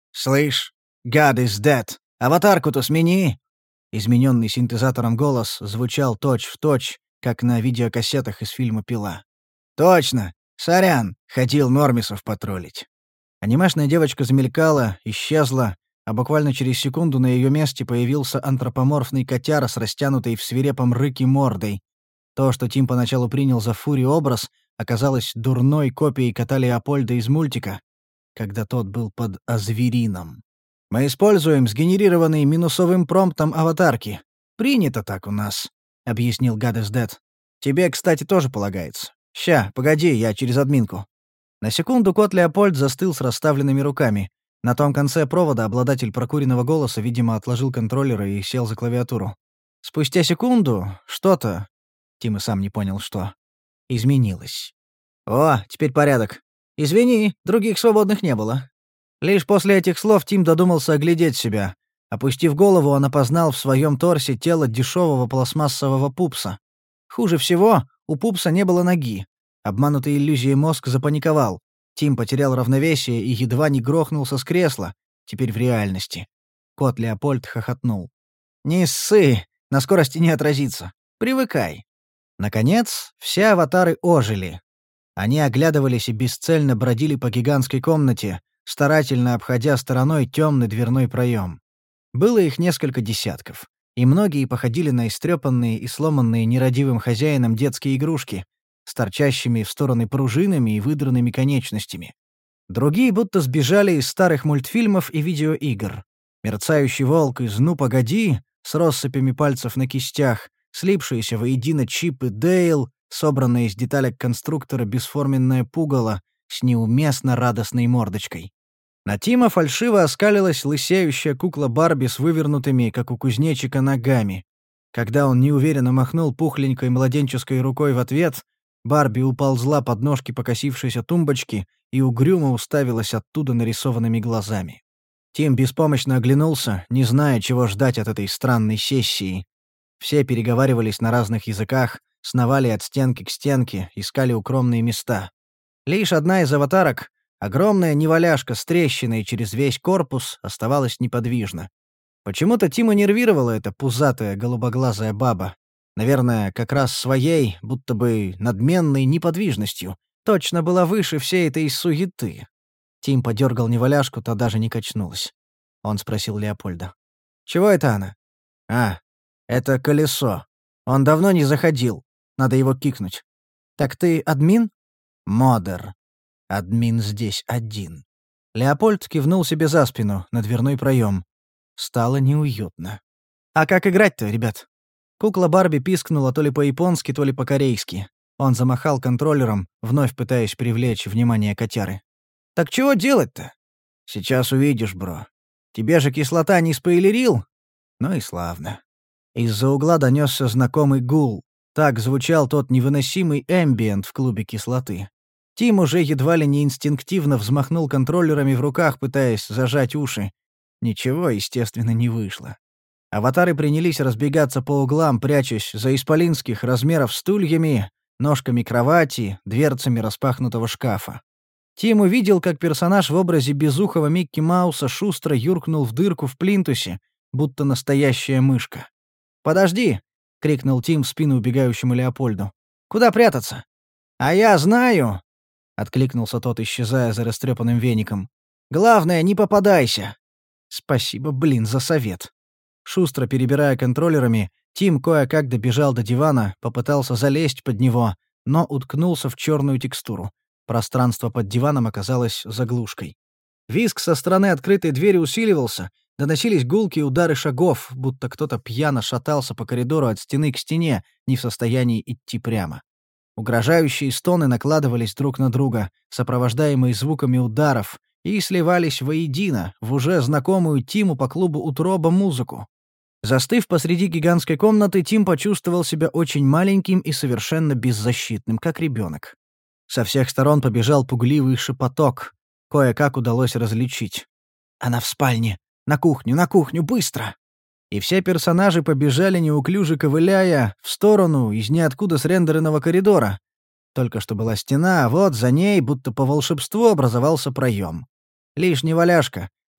«Слышь, God is dead. Аватарку-то смени!» Измененный синтезатором голос звучал точь-в-точь, как на видеокассетах из фильма «Пила». «Точно! Сорян! Ходил Нормисов патрулить». Анимешная девочка замелькала, исчезла, а буквально через секунду на ее месте появился антропоморфный котяра с растянутой в свирепом рыке мордой. То, что Тим поначалу принял за Фури образ, оказалось дурной копией кота Леопольда из мультика, когда тот был под озверином. «Мы используем сгенерированные минусовым промптом аватарки. Принято так у нас», — объяснил God is Dead. «Тебе, кстати, тоже полагается. Ща, погоди, я через админку». На секунду кот Леопольд застыл с расставленными руками. На том конце провода обладатель прокуренного голоса, видимо, отложил контроллер и сел за клавиатуру. Спустя секунду что-то, Тим и сам не понял что, изменилось. «О, теперь порядок. Извини, других свободных не было». Лишь после этих слов Тим додумался оглядеть себя. Опустив голову, он опознал в своем торсе тело дешевого пластмассового пупса. Хуже всего, у пупса не было ноги. Обманутый иллюзией мозг запаниковал. Тим потерял равновесие и едва не грохнулся с кресла, теперь в реальности. Кот Леопольд хохотнул. «Не ссы, на скорости не отразится. Привыкай». Наконец, все аватары ожили. Они оглядывались и бесцельно бродили по гигантской комнате, старательно обходя стороной темный дверной проем. Было их несколько десятков, и многие походили на истрепанные и сломанные нерадивым хозяином детские игрушки, с торчащими в стороны пружинами и выдранными конечностями. Другие будто сбежали из старых мультфильмов и видеоигр. Мерцающий волк из «Ну, погоди», с россыпями пальцев на кистях, слипшиеся воедино Чип и Дейл, собранное из деталек конструктора бесформенное пугало с неуместно радостной мордочкой. На Тима фальшиво оскалилась лысеющая кукла Барби с вывернутыми, как у кузнечика, ногами. Когда он неуверенно махнул пухленькой младенческой рукой в ответ, Барби уползла под ножки покосившейся тумбочки и угрюмо уставилась оттуда нарисованными глазами. Тим беспомощно оглянулся, не зная, чего ждать от этой странной сессии. Все переговаривались на разных языках, сновали от стенки к стенке, искали укромные места. Лишь одна из аватарок, огромная неваляшка с трещиной через весь корпус, оставалась неподвижна. Почему-то Тима нервировала эта пузатая голубоглазая баба. Наверное, как раз своей, будто бы надменной неподвижностью. Точно была выше всей этой суеты. Тим подергал неваляшку, та даже не качнулась. Он спросил Леопольда. «Чего это она?» «А, это колесо. Он давно не заходил. Надо его кикнуть». «Так ты админ?» «Модер. Админ здесь один». Леопольд кивнул себе за спину, на дверной проем. Стало неуютно. «А как играть-то, ребят?» Кукла Барби пискнула то ли по-японски, то ли по-корейски. Он замахал контроллером, вновь пытаясь привлечь внимание котяры. «Так чего делать-то?» «Сейчас увидишь, бро. Тебе же кислота не спойлерил?» Ну и славно. Из-за угла донесся знакомый гул. Так звучал тот невыносимый эмбиент в клубе кислоты. Тим уже едва ли не инстинктивно взмахнул контроллерами в руках, пытаясь зажать уши. Ничего, естественно, не вышло. Аватары принялись разбегаться по углам, прячась за исполинских размеров стульями, ножками кровати, дверцами распахнутого шкафа. Тим увидел, как персонаж в образе безухого Микки Мауса шустро юркнул в дырку в плинтусе, будто настоящая мышка. «Подожди!» — крикнул Тим в спину убегающему Леопольду. «Куда прятаться?» «А я знаю!» — откликнулся тот, исчезая за растрепанным веником. «Главное, не попадайся!» «Спасибо, блин, за совет!» Шустро перебирая контроллерами, Тим кое-как добежал до дивана, попытался залезть под него, но уткнулся в черную текстуру. Пространство под диваном оказалось заглушкой. Визг со стороны открытой двери усиливался, доносились гулкие удары шагов, будто кто-то пьяно шатался по коридору от стены к стене, не в состоянии идти прямо. Угрожающие стоны накладывались друг на друга, сопровождаемые звуками ударов, и сливались воедино в уже знакомую Тиму по клубу «Утроба» музыку. Застыв посреди гигантской комнаты, Тим почувствовал себя очень маленьким и совершенно беззащитным, как ребенок. Со всех сторон побежал пугливый шепоток. Кое-как удалось различить. «Она в спальне! На кухню, на кухню, быстро!» И все персонажи побежали, неуклюже ковыляя, в сторону из ниоткуда срендеренного коридора. Только что была стена, а вот за ней, будто по волшебству, образовался проем. Лишь неваляшка,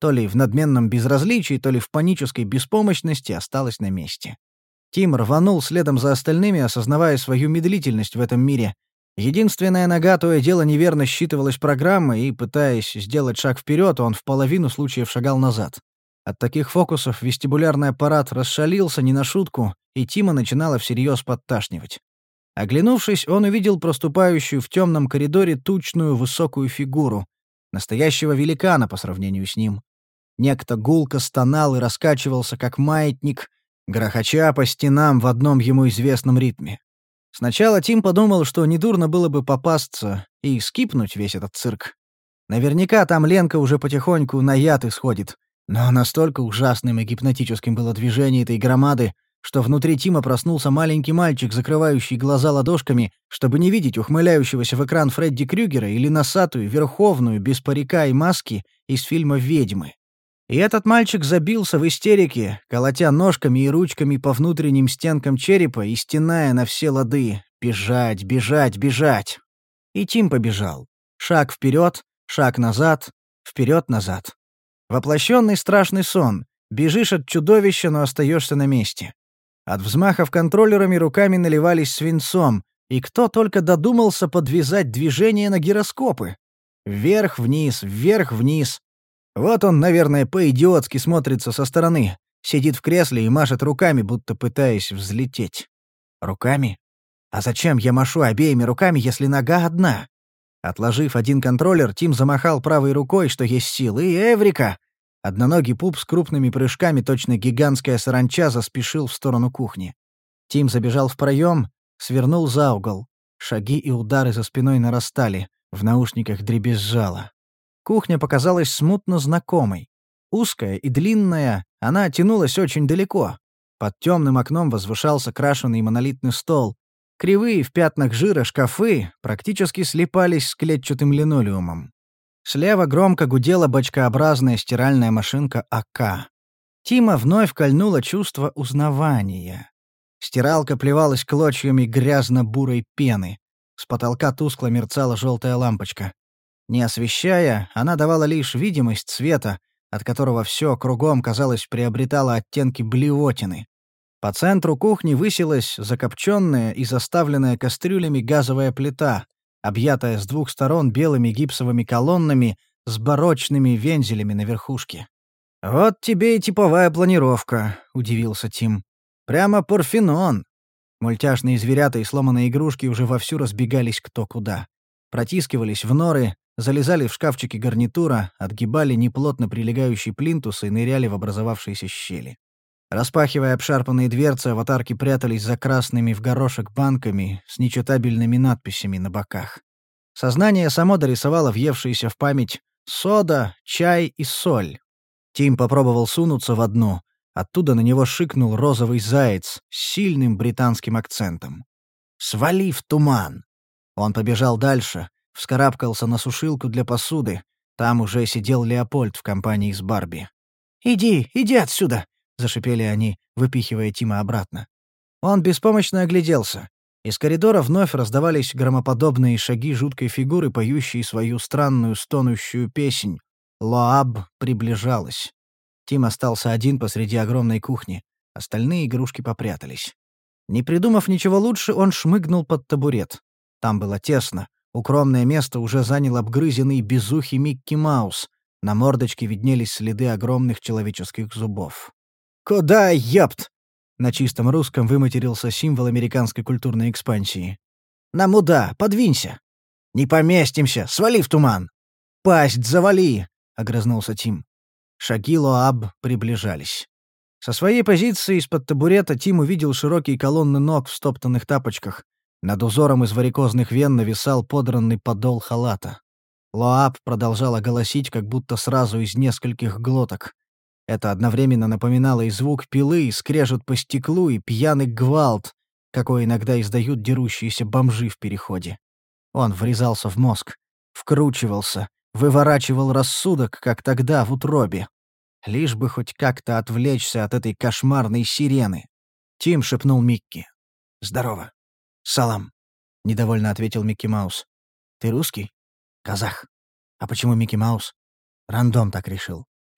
То ли в надменном безразличии, то ли в панической беспомощности осталась на месте. Тим рванул следом за остальными, осознавая свою медлительность в этом мире. Единственная нога то и дело неверно считывалась программой, и, пытаясь сделать шаг вперед, он в половину случаев шагал назад. От таких фокусов вестибулярный аппарат расшалился не на шутку, и Тима начинало всерьез подташнивать. Оглянувшись, он увидел проступающую в темном коридоре тучную высокую фигуру, настоящего великана по сравнению с ним. Некто гулко стонал и раскачивался, как маятник, грохоча по стенам в одном ему известном ритме. Сначала Тим подумал, что недурно было бы попасться и скипнуть весь этот цирк. Наверняка там Ленка уже потихоньку на яд исходит, но настолько ужасным и гипнотическим было движение этой громады, что внутри Тима проснулся маленький мальчик, закрывающий глаза ладошками, чтобы не видеть ухмыляющегося в экран Фредди Крюгера или носатую, верховную, без парика и маски из фильма «Ведьмы». И этот мальчик забился в истерике, колотя ножками и ручками по внутренним стенкам черепа и стеная на все лады: «Бежать, бежать, бежать!» И Тим побежал. Шаг вперед, шаг назад, вперед-назад. Воплощенный страшный сон. Бежишь от чудовища, но остаешься на месте. От взмахов контроллерами руками наливались свинцом, и кто только додумался подвязать движение на гироскопы. Вверх-вниз, вверх-вниз. Вот он, наверное, по-идиотски смотрится со стороны, сидит в кресле и машет руками, будто пытаясь взлететь. Руками? А зачем я машу обеими руками, если нога одна? Отложив один контроллер, Тим замахал правой рукой, что есть силы, и эврика! Одноногий пуп с крупными прыжками, точно гигантская саранча, заспешил в сторону кухни. Тим забежал в проем, свернул за угол. Шаги и удары за спиной нарастали, в наушниках дребезжало. Кухня показалась смутно знакомой. Узкая и длинная, она тянулась очень далеко. Под темным окном возвышался крашеный монолитный стол. Кривые в пятнах жира шкафы практически слипались с клетчатым линолеумом. Слева громко гудела бочкообразная стиральная машинка АК. Тима вновь кольнуло чувство узнавания. Стиралка плевалась клочьями грязно-бурой пены. С потолка тускло мерцала желтая лампочка. Не освещая, она давала лишь видимость света, от которого все кругом, казалось, приобретало оттенки блевотины. По центру кухни высилась закопченная и заставленная кастрюлями газовая плита, объятая с двух сторон белыми гипсовыми колоннами с барочными вензелями на верхушке. «Вот тебе и типовая планировка», — удивился Тим. «Прямо Парфенон». Мультяшные зверята и сломанные игрушки уже вовсю разбегались кто куда. Протискивались в норы, залезали в шкафчики гарнитура, отгибали неплотно прилегающие плинтусы и ныряли в образовавшиеся щели. Распахивая обшарпанные дверцы, аватарки прятались за красными в горошек банками с нечитабельными надписями на боках. Сознание само дорисовало въевшиеся в память сода, чай и соль. Тим попробовал сунуться в одну. Оттуда на него шикнул розовый заяц с сильным британским акцентом. «Свали в туман!» Он побежал дальше, вскарабкался на сушилку для посуды. Там уже сидел Леопольд в компании с Барби. «Иди, иди отсюда!» — зашипели они, выпихивая Тима обратно. Он беспомощно огляделся. Из коридора вновь раздавались громоподобные шаги жуткой фигуры, поющей свою странную стонущую песнь. Лоаб приближалась. Тим остался один посреди огромной кухни. Остальные игрушки попрятались. Не придумав ничего лучше, он шмыгнул под табурет. Там было тесно. Укромное место уже занял обгрызенный безухий Микки Маус. На мордочке виднелись следы огромных человеческих зубов. «Куда, ёпт?» — на чистом русском выматерился символ американской культурной экспансии. «На муда, подвинься!» «Не поместимся! Свали в туман!» «Пасть завали!» — огрызнулся Тим. Шаги Лоаб приближались. Со своей позиции из-под табурета Тим увидел широкие колонны ног в стоптанных тапочках. Над узором из варикозных вен нависал подранный подол халата. Лоаб продолжала голосить, как будто сразу из нескольких глоток. Это одновременно напоминало и звук пилы, и скрежет по стеклу, и пьяный гвалт, какой иногда издают дерущиеся бомжи в переходе. Он врезался в мозг, вкручивался, выворачивал рассудок, как тогда в утробе. Лишь бы хоть как-то отвлечься от этой кошмарной сирены. Тим шепнул Микки. «Здорово. Салам», — недовольно ответил Микки Маус. «Ты русский?» «Казах». «А почему Микки Маус?» «Рандом так решил.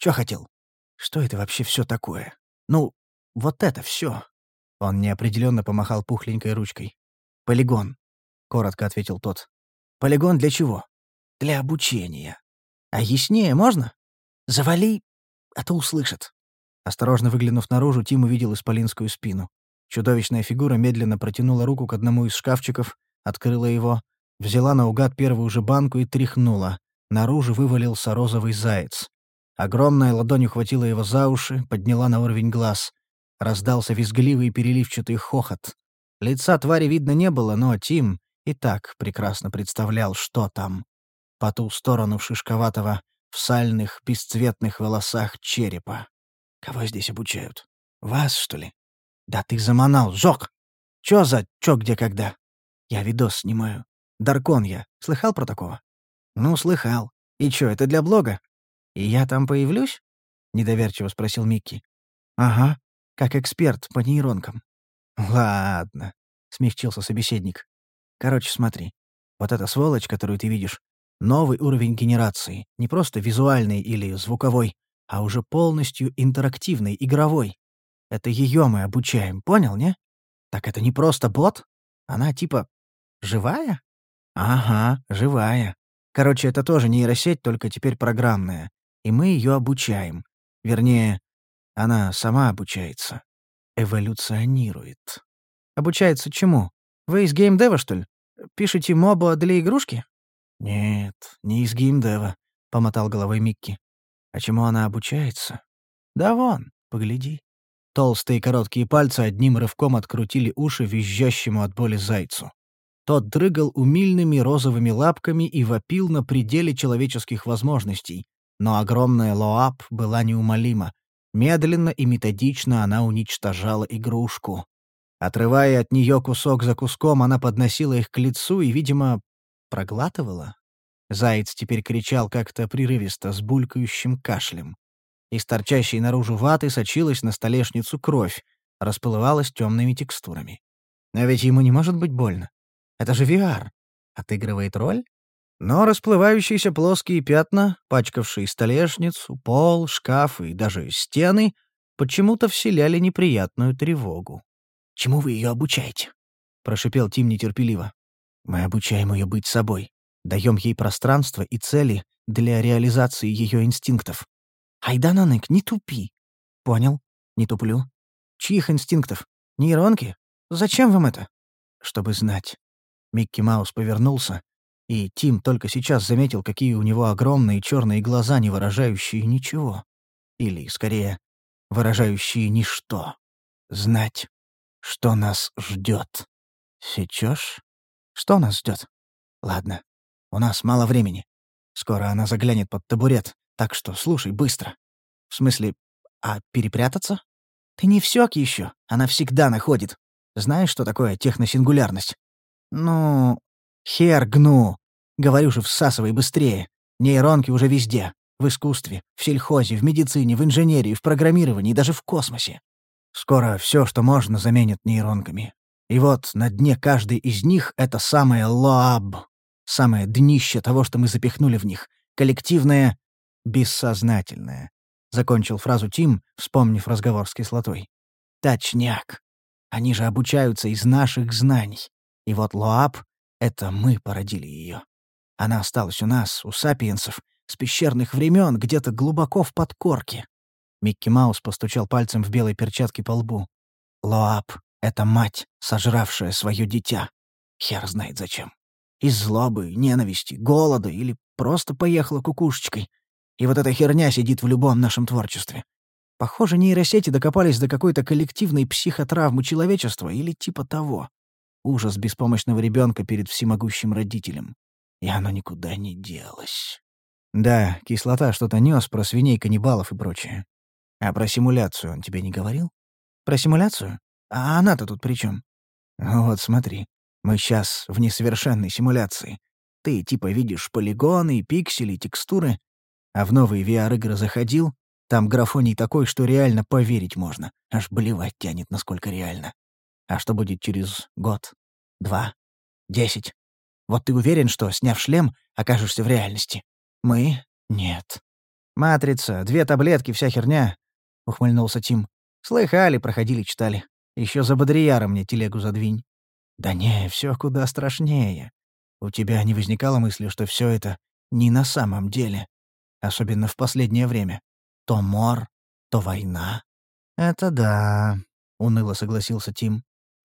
Чё хотел? Что это вообще всё такое? Ну, вот это всё. Он неопределённо помахал пухленькой ручкой. «Полигон», — коротко ответил тот. «Полигон для чего?» «Для обучения». «А яснее можно?» «Завали, а то услышат». Осторожно выглянув наружу, Тим увидел исполинскую спину. Чудовищная фигура медленно протянула руку к одному из шкафчиков, открыла его, взяла наугад первую же банку и тряхнула. Наружу вывалился розовый заяц. Огромная ладонь ухватила его за уши, подняла на уровень глаз. Раздался визгливый переливчатый хохот. Лица твари видно не было, но Тим и так прекрасно представлял, что там. По ту сторону шишковатого, в сальных, бесцветных волосах черепа. Кого здесь обучают? Вас, что ли? Да ты заманал, Жок! Чё за чё, где, когда? Я видос снимаю. Даркон я. Слыхал про такого? Ну, слыхал. И чё, это для блога? И я там появлюсь? Недоверчиво спросил Микки. Ага, как эксперт по нейронкам. Ладно, смягчился собеседник. Короче, смотри. Вот эта сволочь, которую ты видишь, новый уровень генерации. Не просто визуальный или звуковой, а уже полностью интерактивный, игровой. Это ее мы обучаем, понял, не? Так это не просто бот? Она типа живая? Ага, живая. Короче, это тоже нейросеть, только теперь программная. И мы ее обучаем. Вернее, она сама обучается. Эволюционирует. Обучается чему? Вы из геймдева, что ли? Пишете моба для игрушки? Нет, не из геймдева, — помотал головой Микки. А чему она обучается? Да вон, погляди. Толстые короткие пальцы одним рывком открутили уши визжащему от боли зайцу. Тот дрыгал умильными розовыми лапками и вопил на пределе человеческих возможностей, но огромная Лоап была неумолима. Медленно и методично она уничтожала игрушку. Отрывая от нее кусок за куском, она подносила их к лицу и, видимо, проглатывала. Заяц теперь кричал как-то прерывисто, с булькающим кашлем. Из торчащей наружу ваты сочилась на столешницу кровь, расплывалась темными текстурами. Но ведь ему не может быть больно. Это же ви ар. Отыгрывает роль? Но расплывающиеся плоские пятна, пачкавшие столешницу, пол, шкаф и даже стены, почему-то вселяли неприятную тревогу. «Чему вы ее обучаете?» — прошипел Тим нетерпеливо. «Мы обучаем ее быть собой. Даем ей пространство и цели для реализации ее инстинктов. Айда, Нанык, не тупи. Понял, не туплю. Чьих инстинктов? Нейронки? Зачем вам это? Чтобы знать». Микки Маус повернулся, и Тим только сейчас заметил, какие у него огромные черные глаза, не выражающие ничего. Или, скорее, выражающие ничто. Знать, что нас ждет. Сечешь? Что нас ждет? Ладно, у нас мало времени. Скоро она заглянет под табурет, так что слушай быстро. В смысле, а перепрятаться? Ты не всёк еще, она всегда находит. Знаешь, что такое техносингулярность? Ну, хер гну. Говорю же, всасывай быстрее. Нейронки уже везде. В искусстве, в сельхозе, в медицине, в инженерии, в программировании, даже в космосе. Скоро все, что можно, заменят нейронками. И вот на дне каждой из них это самое лоаб. Самое днище того, что мы запихнули в них. Коллективное бессознательное. Закончил фразу Тим, вспомнив разговор с кислотой. Точняк. Они же обучаются из наших знаний. И вот Лоаб — это мы породили ее. Она осталась у нас, у сапиенсов, с пещерных времен, где-то глубоко в подкорке. Микки Маус постучал пальцем в белой перчатке по лбу. Лоаб — это мать, сожравшая свое дитя. Хер знает зачем. Из злобы, ненависти, голода или просто поехала кукушечкой. И вот эта херня сидит в любом нашем творчестве. Похоже, нейросети докопались до какой-то коллективной психотравмы человечества или типа того. Ужас беспомощного ребенка перед всемогущим родителем. И оно никуда не делось. Да, кислота что-то нес про свиней-каннибалов и прочее. А про симуляцию он тебе не говорил? Про симуляцию? А она-то тут при чем? Вот смотри, мы сейчас в несовершенной симуляции. Ты типа видишь полигоны, пиксели, текстуры, а в новые ви ар-игры заходил, там графоний такой, что реально поверить можно. Аж блевать тянет, насколько реально. А что будет через год? Два? Десять? Вот ты уверен, что, сняв шлем, окажешься в реальности? Мы — нет. «Матрица, две таблетки, вся херня», — ухмыльнулся Тим. «Слыхали, проходили, читали. Еще за Бодрияра мне телегу задвинь». «Да не, все куда страшнее. У тебя не возникало мысли, что все это не на самом деле? Особенно в последнее время. То мор, то война». «Это да», — уныло согласился Тим.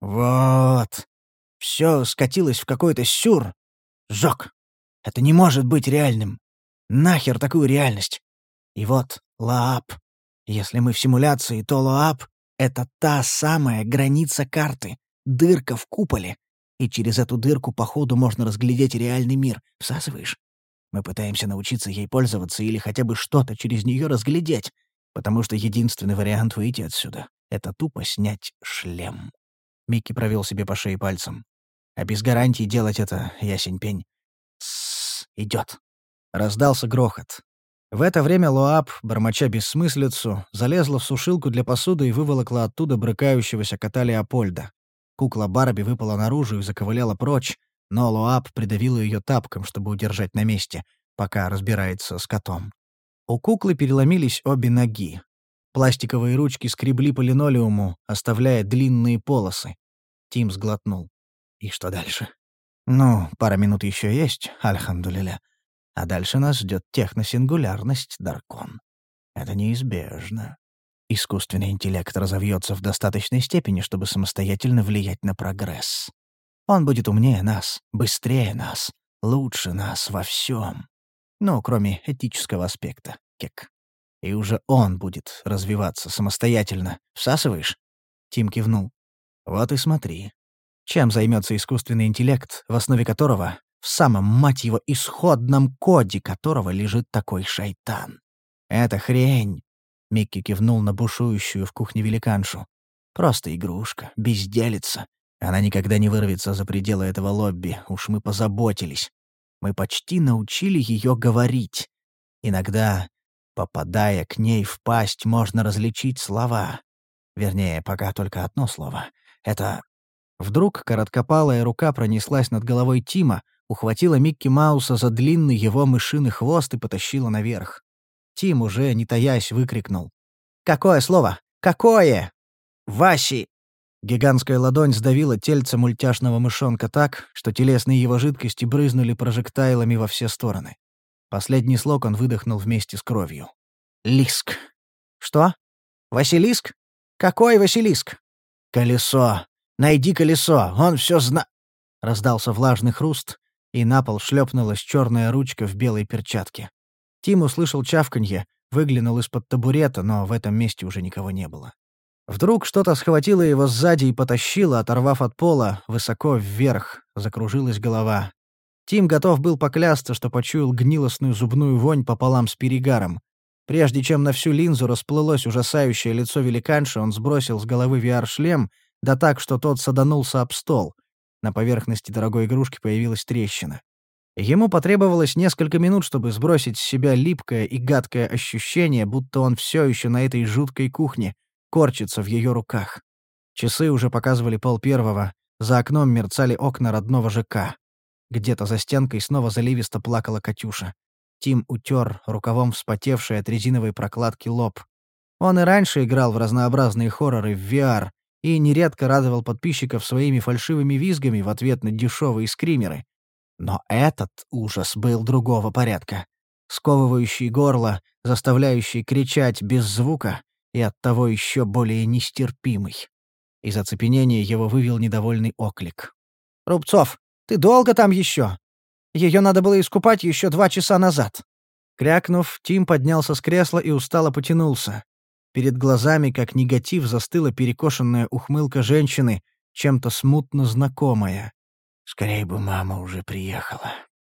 «Вот. Все скатилось в какой-то сюр. Жок. Это не может быть реальным. Нахер такую реальность? И вот Лаап. Если мы в симуляции, то Лаап — это та самая граница карты, дырка в куполе. И через эту дырку, походу, можно разглядеть реальный мир. Всасываешь? Мы пытаемся научиться ей пользоваться или хотя бы что-то через нее разглядеть, потому что единственный вариант выйти отсюда — это тупо снять шлем». Микки провел себе по шее пальцем. «А без гарантии делать это, ясень пень». «Тссс, идет». Раздался грохот. В это время Лоап, бормоча бессмыслицу, залезла в сушилку для посуды и выволокла оттуда брыкающегося кота Леопольда. Кукла Барби выпала наружу и заковыляла прочь, но Лоап придавила ее тапком, чтобы удержать на месте, пока разбирается с котом. У куклы переломились обе ноги. Пластиковые ручки скребли по линолеуму, оставляя длинные полосы. Тим сглотнул. И что дальше? Ну, пара минут еще есть, альхамдулиля. А дальше нас ждет техносингулярность, Даркон. Это неизбежно. Искусственный интеллект разовьется в достаточной степени, чтобы самостоятельно влиять на прогресс. Он будет умнее нас, быстрее нас, лучше нас во всем. Ну, кроме этического аспекта, кек. И уже он будет развиваться самостоятельно. Всасываешь? Тим кивнул. Вот и смотри. Чем займется искусственный интеллект, в основе которого, в самом, мать его, исходном коде которого лежит такой шайтан? Это хрень. Микки кивнул на бушующую в кухне великаншу. Просто игрушка, безделица. Она никогда не вырвется за пределы этого лобби, уж мы позаботились. Мы почти научили ее говорить. Иногда, попадая к ней в пасть, можно различить слова. Вернее, пока только одно слово. Это... Вдруг короткопалая рука пронеслась над головой Тима, ухватила Микки Мауса за длинный его мышиный хвост и потащила наверх. Тим, уже не таясь, выкрикнул. «Какое слово? Какое? Васи!» Гигантская ладонь сдавила тельце мультяшного мышонка так, что телесные его жидкости брызнули прожектайлами во все стороны. Последний слог он выдохнул вместе с кровью. «Лиск». «Что? Василиск? Какой Василиск?» «Колесо. Найди колесо. Он все зна...» Раздался влажный хруст, и на пол шлепнулась черная ручка в белой перчатке. Тим услышал чавканье, выглянул из-под табурета, но в этом месте уже никого не было. Вдруг что-то схватило его сзади и потащило, оторвав от пола, высоко вверх, закружилась голова. Тим готов был поклясться, что почуял гнилостную зубную вонь пополам с перегаром. Прежде чем на всю линзу расплылось ужасающее лицо великанши, он сбросил с головы ви ар-шлем, да так, что тот саданулся об стол. На поверхности дорогой игрушки появилась трещина. Ему потребовалось несколько минут, чтобы сбросить с себя липкое и гадкое ощущение, будто он все еще на этой жуткой кухне, корчится в ее руках. Часы уже показывали полпервого, за окном мерцали окна родного ЖК. Где-то за стенкой снова заливисто плакала Катюша. Тим утер рукавом вспотевший от резиновой прокладки лоб. Он и раньше играл в разнообразные хорроры в ви ар и нередко радовал подписчиков своими фальшивыми визгами в ответ на дешевые скримеры. Но этот ужас был другого порядка. Сковывающий горло, заставляющий кричать без звука и оттого еще более нестерпимый. Из оцепенения его вывел недовольный оклик. «Рубцов, ты долго там еще? Ее надо было искупать еще два часа назад». Крякнув, Тим поднялся с кресла и устало потянулся. Перед глазами, как негатив, застыла перекошенная ухмылка женщины, чем-то смутно знакомая. Скорее бы мама уже приехала.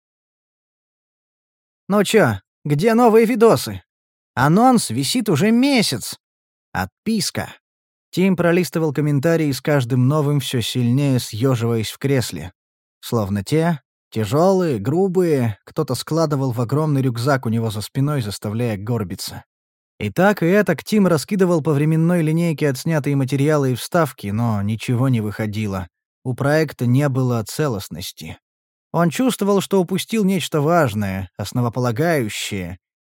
«Ну чё, где новые видосы? Анонс висит уже месяц. Отписка». Тим пролистывал комментарии, с каждым новым все сильнее съеживаясь в кресле. Словно те, тяжелые, грубые, кто-то складывал в огромный рюкзак у него за спиной, заставляя горбиться. И так и этак Тим раскидывал по временной линейке отснятые материалы и вставки, но ничего не выходило. У проекта не было целостности. Он чувствовал, что упустил нечто важное, основополагающее,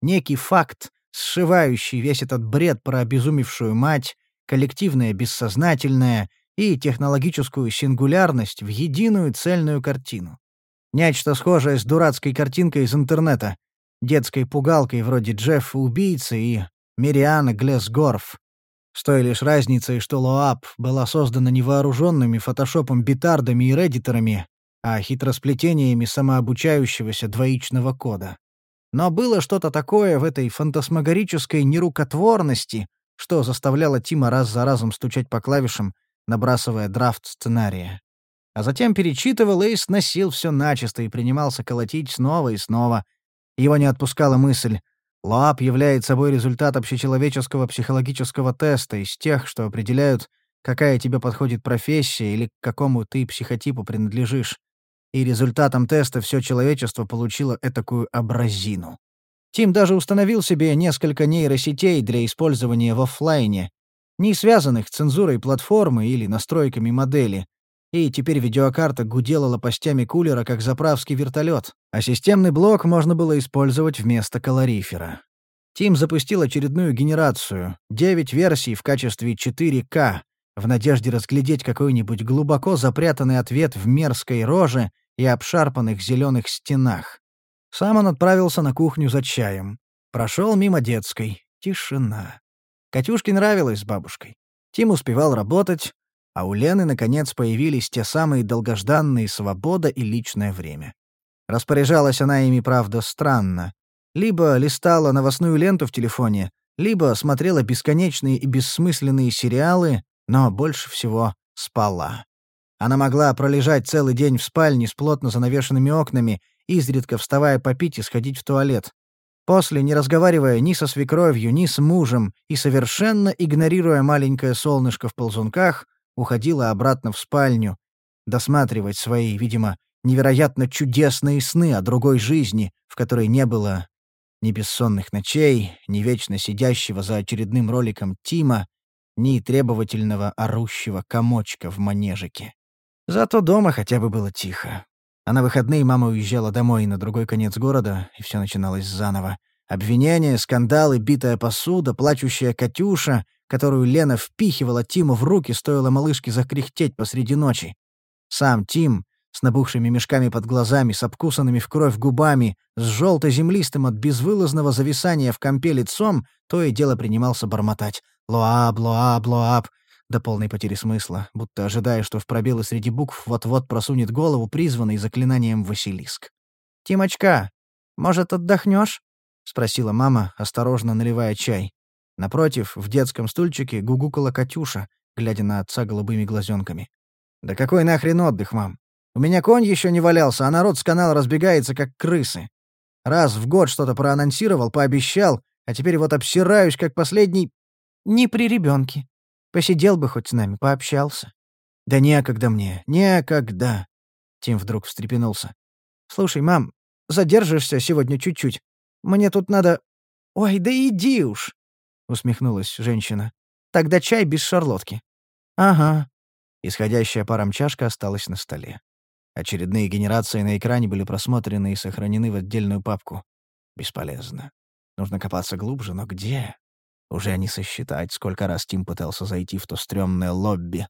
некий факт, сшивающий весь этот бред про обезумевшую мать, коллективное бессознательное и технологическую сингулярность в единую цельную картину. Нечто схожее с дурацкой картинкой из интернета, детской пугалкой вроде Джеффа-убийцы и Мирианы Глесгорф. С той лишь разницей, что Лоап была создана невооруженными фотошопом-битардами и реддиторами, а хитросплетениями самообучающегося двоичного кода. Но было что-то такое в этой фантасмагорической нерукотворности, что заставляло Тима раз за разом стучать по клавишам, набрасывая драфт сценария. А затем перечитывал и сносил все начисто и принимался колотить снова и снова. Его не отпускала мысль: Лоап является собой результат общечеловеческого психологического теста из тех, что определяют, какая тебе подходит профессия или к какому ты психотипу принадлежишь. И результатом теста все человечество получило этакую образину. Тим даже установил себе несколько нейросетей для использования в оффлайне, не связанных с цензурой платформы или настройками модели. И теперь видеокарта гудела лопастями кулера, как заправский вертолет, а системный блок можно было использовать вместо калорифера. Тим запустил очередную генерацию, девять версий в качестве четыре ка, в надежде разглядеть какой-нибудь глубоко запрятанный ответ в мерзкой роже и обшарпанных зеленых стенах. Сам он отправился на кухню за чаем. Прошел мимо детской. Тишина. Катюшке нравилось с бабушкой. Тим успевал работать, а у Лены, наконец, появились те самые долгожданные свобода и личное время. Распоряжалась она ими, правда, странно. Либо листала новостную ленту в телефоне, либо смотрела бесконечные и бессмысленные сериалы, но больше всего спала. Она могла пролежать целый день в спальне с плотно занавешенными окнами, изредка вставая попить и сходить в туалет. После, не разговаривая ни со свекровью, ни с мужем и совершенно игнорируя маленькое солнышко в ползунках, уходила обратно в спальню, досматривать свои, видимо, невероятно чудесные сны о другой жизни, в которой не было ни бессонных ночей, ни вечно сидящего за очередным роликом Тима, ни требовательного орущего комочка в манежике. Зато дома хотя бы было тихо. А на выходные мама уезжала домой на другой конец города, и все начиналось заново. Обвинения, скандалы, битая посуда, плачущая Катюша, которую Лена впихивала Тиму в руки, стоило малышке закряхтеть посреди ночи. Сам Тим, с набухшими мешками под глазами, с обкусанными в кровь губами, с желто-землистым от безвылазного зависания в компе лицом, то и дело принимался бормотать: «Лоаб, Лоаб, Лоаб», до полной потери смысла, будто ожидая, что в пробелы среди букв вот-вот просунет голову призванный заклинанием Василиск. «Тимочка, может, отдохнешь?» — спросила мама, осторожно наливая чай. Напротив, в детском стульчике гугукала Катюша, глядя на отца голубыми глазенками. «Да какой нахрен отдых, мам? У меня конь еще не валялся, а народ с канала разбегается, как крысы. Раз в год что-то проанонсировал, пообещал, а теперь вот обсираюсь, как последний...» «Не при ребенке. Посидел бы хоть с нами, пообщался». «Да некогда мне, некогда!» Тим вдруг встрепенулся. «Слушай, мам, задержишься сегодня чуть-чуть? Мне тут надо...» «Ой, да иди уж!» — усмехнулась женщина. «Тогда чай без шарлотки». «Ага». Исходящая паром чашка осталась на столе. Очередные генерации на экране были просмотрены и сохранены в отдельную папку. Бесполезно. Нужно копаться глубже, но где? Уже не сосчитать, сколько раз Тим пытался зайти в то стрёмное лобби.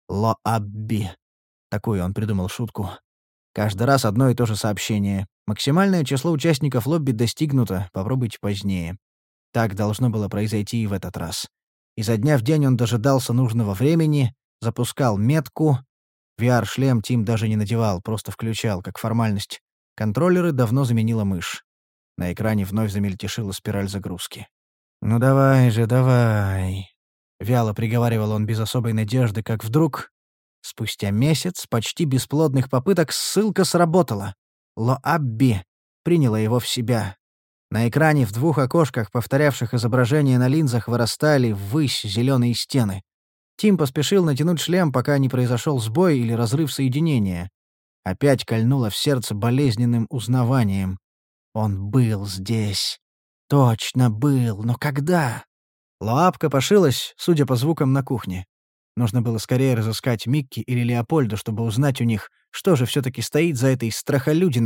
Лоабби. Такую он придумал шутку. Каждый раз одно и то же сообщение. Максимальное число участников лобби достигнуто, попробуйте позднее. Так должно было произойти и в этот раз. Изо дня в день он дожидался нужного времени, запускал метку. ви ар-шлем Тим даже не надевал, просто включал, как формальность. Контроллеры давно заменила мышь. На экране вновь замельтешила спираль загрузки. «Ну давай же, давай!» Вяло приговаривал он без особой надежды, как вдруг... Спустя месяц почти бесплодных попыток ссылка сработала. Лоабби приняла его в себя. На экране в двух окошках, повторявших изображение на линзах, вырастали ввысь зеленые стены. Тим поспешил натянуть шлем, пока не произошел сбой или разрыв соединения. Опять кольнуло в сердце болезненным узнаванием. Он был здесь. Точно был, но когда? Лоаб копошилась, судя по звукам, на кухне. Нужно было скорее разыскать Микки или Леопольда, чтобы узнать у них, что же все-таки стоит за этой страхолюдиной,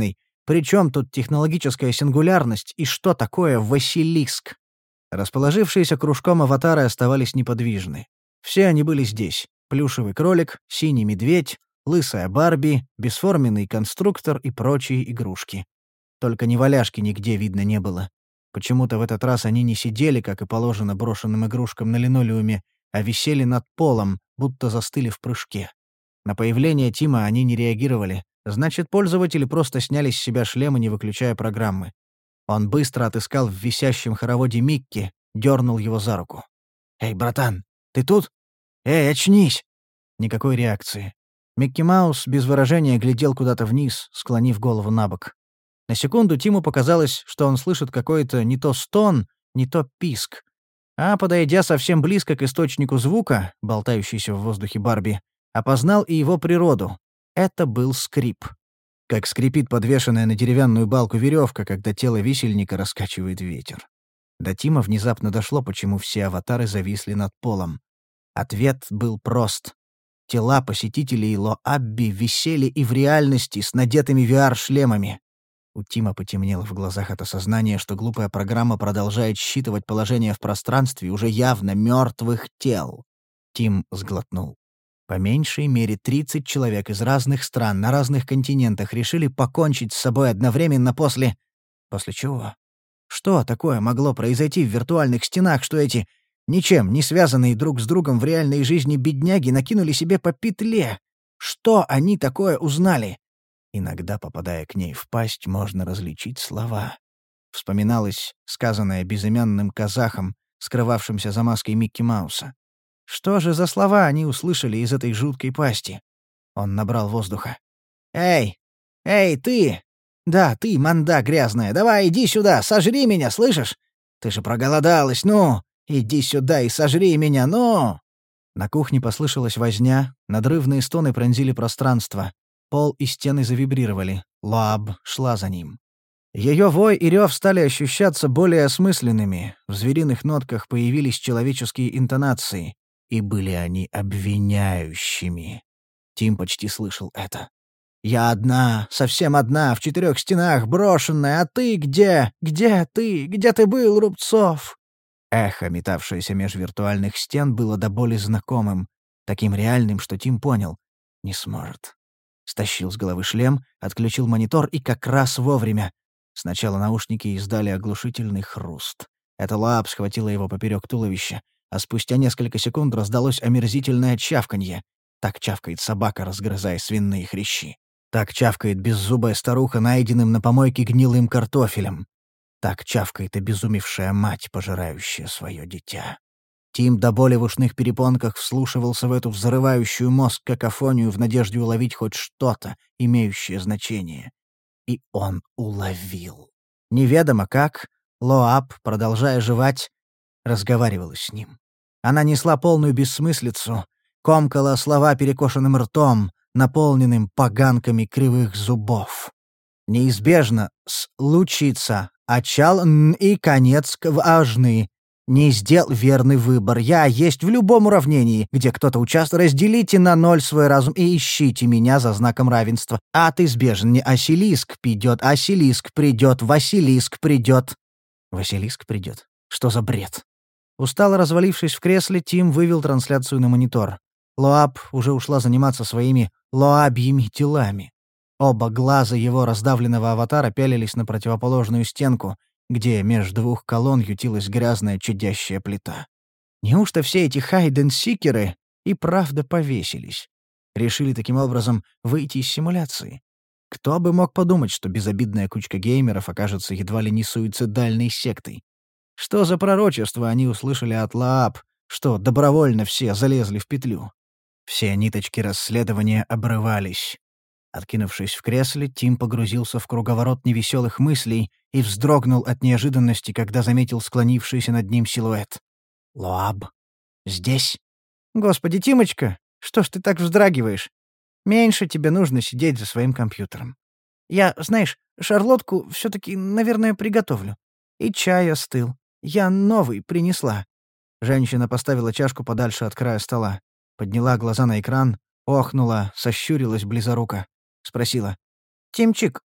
При чем тут технологическая сингулярность и что такое Василиск? Расположившиеся кружком аватары оставались неподвижны. Все они были здесь. Плюшевый кролик, синий медведь, лысая Барби, бесформенный конструктор и прочие игрушки. Только неваляшки нигде видно не было. Почему-то в этот раз они не сидели, как и положено брошенным игрушкам на линолеуме, а висели над полом, будто застыли в прыжке. На появление Тима они не реагировали, значит, пользователи просто сняли с себя шлемы, не выключая программы. Он быстро отыскал в висящем хороводе Микки, дернул его за руку. «Эй, братан, ты тут? Эй, очнись!» Никакой реакции. Микки Маус без выражения глядел куда-то вниз, склонив голову на бок. На секунду Тиму показалось, что он слышит какой-то не то стон, не то писк. А, подойдя совсем близко к источнику звука, болтающейся в воздухе Барби, опознал и его природу. Это был скрип. Как скрипит подвешенная на деревянную балку веревка, когда тело висельника раскачивает ветер. До Тима внезапно дошло, почему все аватары зависли над полом. Ответ был прост. Тела посетителей Лоабби висели и в реальности с надетыми ви ар-шлемами. У Тима потемнело в глазах от осознания, что глупая программа продолжает считывать положение в пространстве уже явно мертвых тел. Тим сглотнул. По меньшей мере тридцать человек из разных стран на разных континентах решили покончить с собой одновременно после... После чего? Что такое могло произойти в виртуальных стенах, что эти, ничем не связанные друг с другом в реальной жизни бедняги накинули себе по петле? Что они такое узнали? Иногда, попадая к ней в пасть, можно различить слова. Вспоминалось сказанное безымянным казахом, скрывавшимся за маской Микки Мауса. Что же за слова они услышали из этой жуткой пасти? Он набрал воздуха. «Эй! Эй, ты! Да, ты, манда грязная, давай иди сюда, сожри меня, слышишь? Ты же проголодалась, ну! Иди сюда и сожри меня, ну!» На кухне послышалась возня, надрывные стоны пронзили пространство. Пол и стены завибрировали. Лоаб шла за ним. Ее вой и рев стали ощущаться более осмысленными. В звериных нотках появились человеческие интонации. И были они обвиняющими. Тим почти слышал это. «Я одна, совсем одна, в четырех стенах, брошенная, а ты где? Где ты? Где ты был, Рубцов?» Эхо, метавшееся меж виртуальных стен, было до боли знакомым, таким реальным, что Тим понял — не сможет. Стащил с головы шлем, отключил монитор и как раз вовремя. Сначала наушники издали оглушительный хруст. Это Лоаб схватила его поперек туловища, а спустя несколько секунд раздалось омерзительное чавканье. Так чавкает собака, разгрызая свиные хрящи. Так чавкает беззубая старуха, найденным на помойке гнилым картофелем. Так чавкает обезумевшая мать, пожирающая свое дитя. Тим до боли в ушных перепонках вслушивался в эту взрывающую мозг какофонию в надежде уловить хоть что-то, имеющее значение. И он уловил. Неведомо как, Лоаб, продолжая жевать, разговаривала с ним. Она несла полную бессмыслицу, комкала слова перекошенным ртом, наполненным поганками кривых зубов. Неизбежно случится очал и конец важны. Не сделал верный выбор. Я есть в любом уравнении, где кто-то участвует. Разделите на ноль свой разум и ищите меня за знаком равенства. Ад избежен. Не Асилиск придет, Асилиск придет, Василиск придет. Василиск придет. Что за бред? Устало развалившись в кресле, Тим вывел трансляцию на монитор. Лоаб уже ушла заниматься своими лоабьими делами. Оба глаза его раздавленного аватара пялились на противоположную стенку, где меж двух колонн ютилась грязная чадящая плита. Неужто все эти хайден-сикеры и правда повесились? Решили таким образом выйти из симуляции? Кто бы мог подумать, что безобидная кучка геймеров окажется едва ли не суицидальной сектой? Что за пророчество они услышали от Лоаб, что добровольно все залезли в петлю? Все ниточки расследования обрывались. Откинувшись в кресле, Тим погрузился в круговорот невеселых мыслей и вздрогнул от неожиданности, когда заметил склонившийся над ним силуэт. «Лоаб? Здесь?» «Господи, Тимочка, что ж ты так вздрагиваешь? Меньше тебе нужно сидеть за своим компьютером. Я, знаешь, шарлотку все-таки, наверное, приготовлю. И чай остыл. Я новый принесла». Женщина поставила чашку подальше от края стола, подняла глаза на экран, охнула, сощурилась близоруко. Спросила. «Тимчик,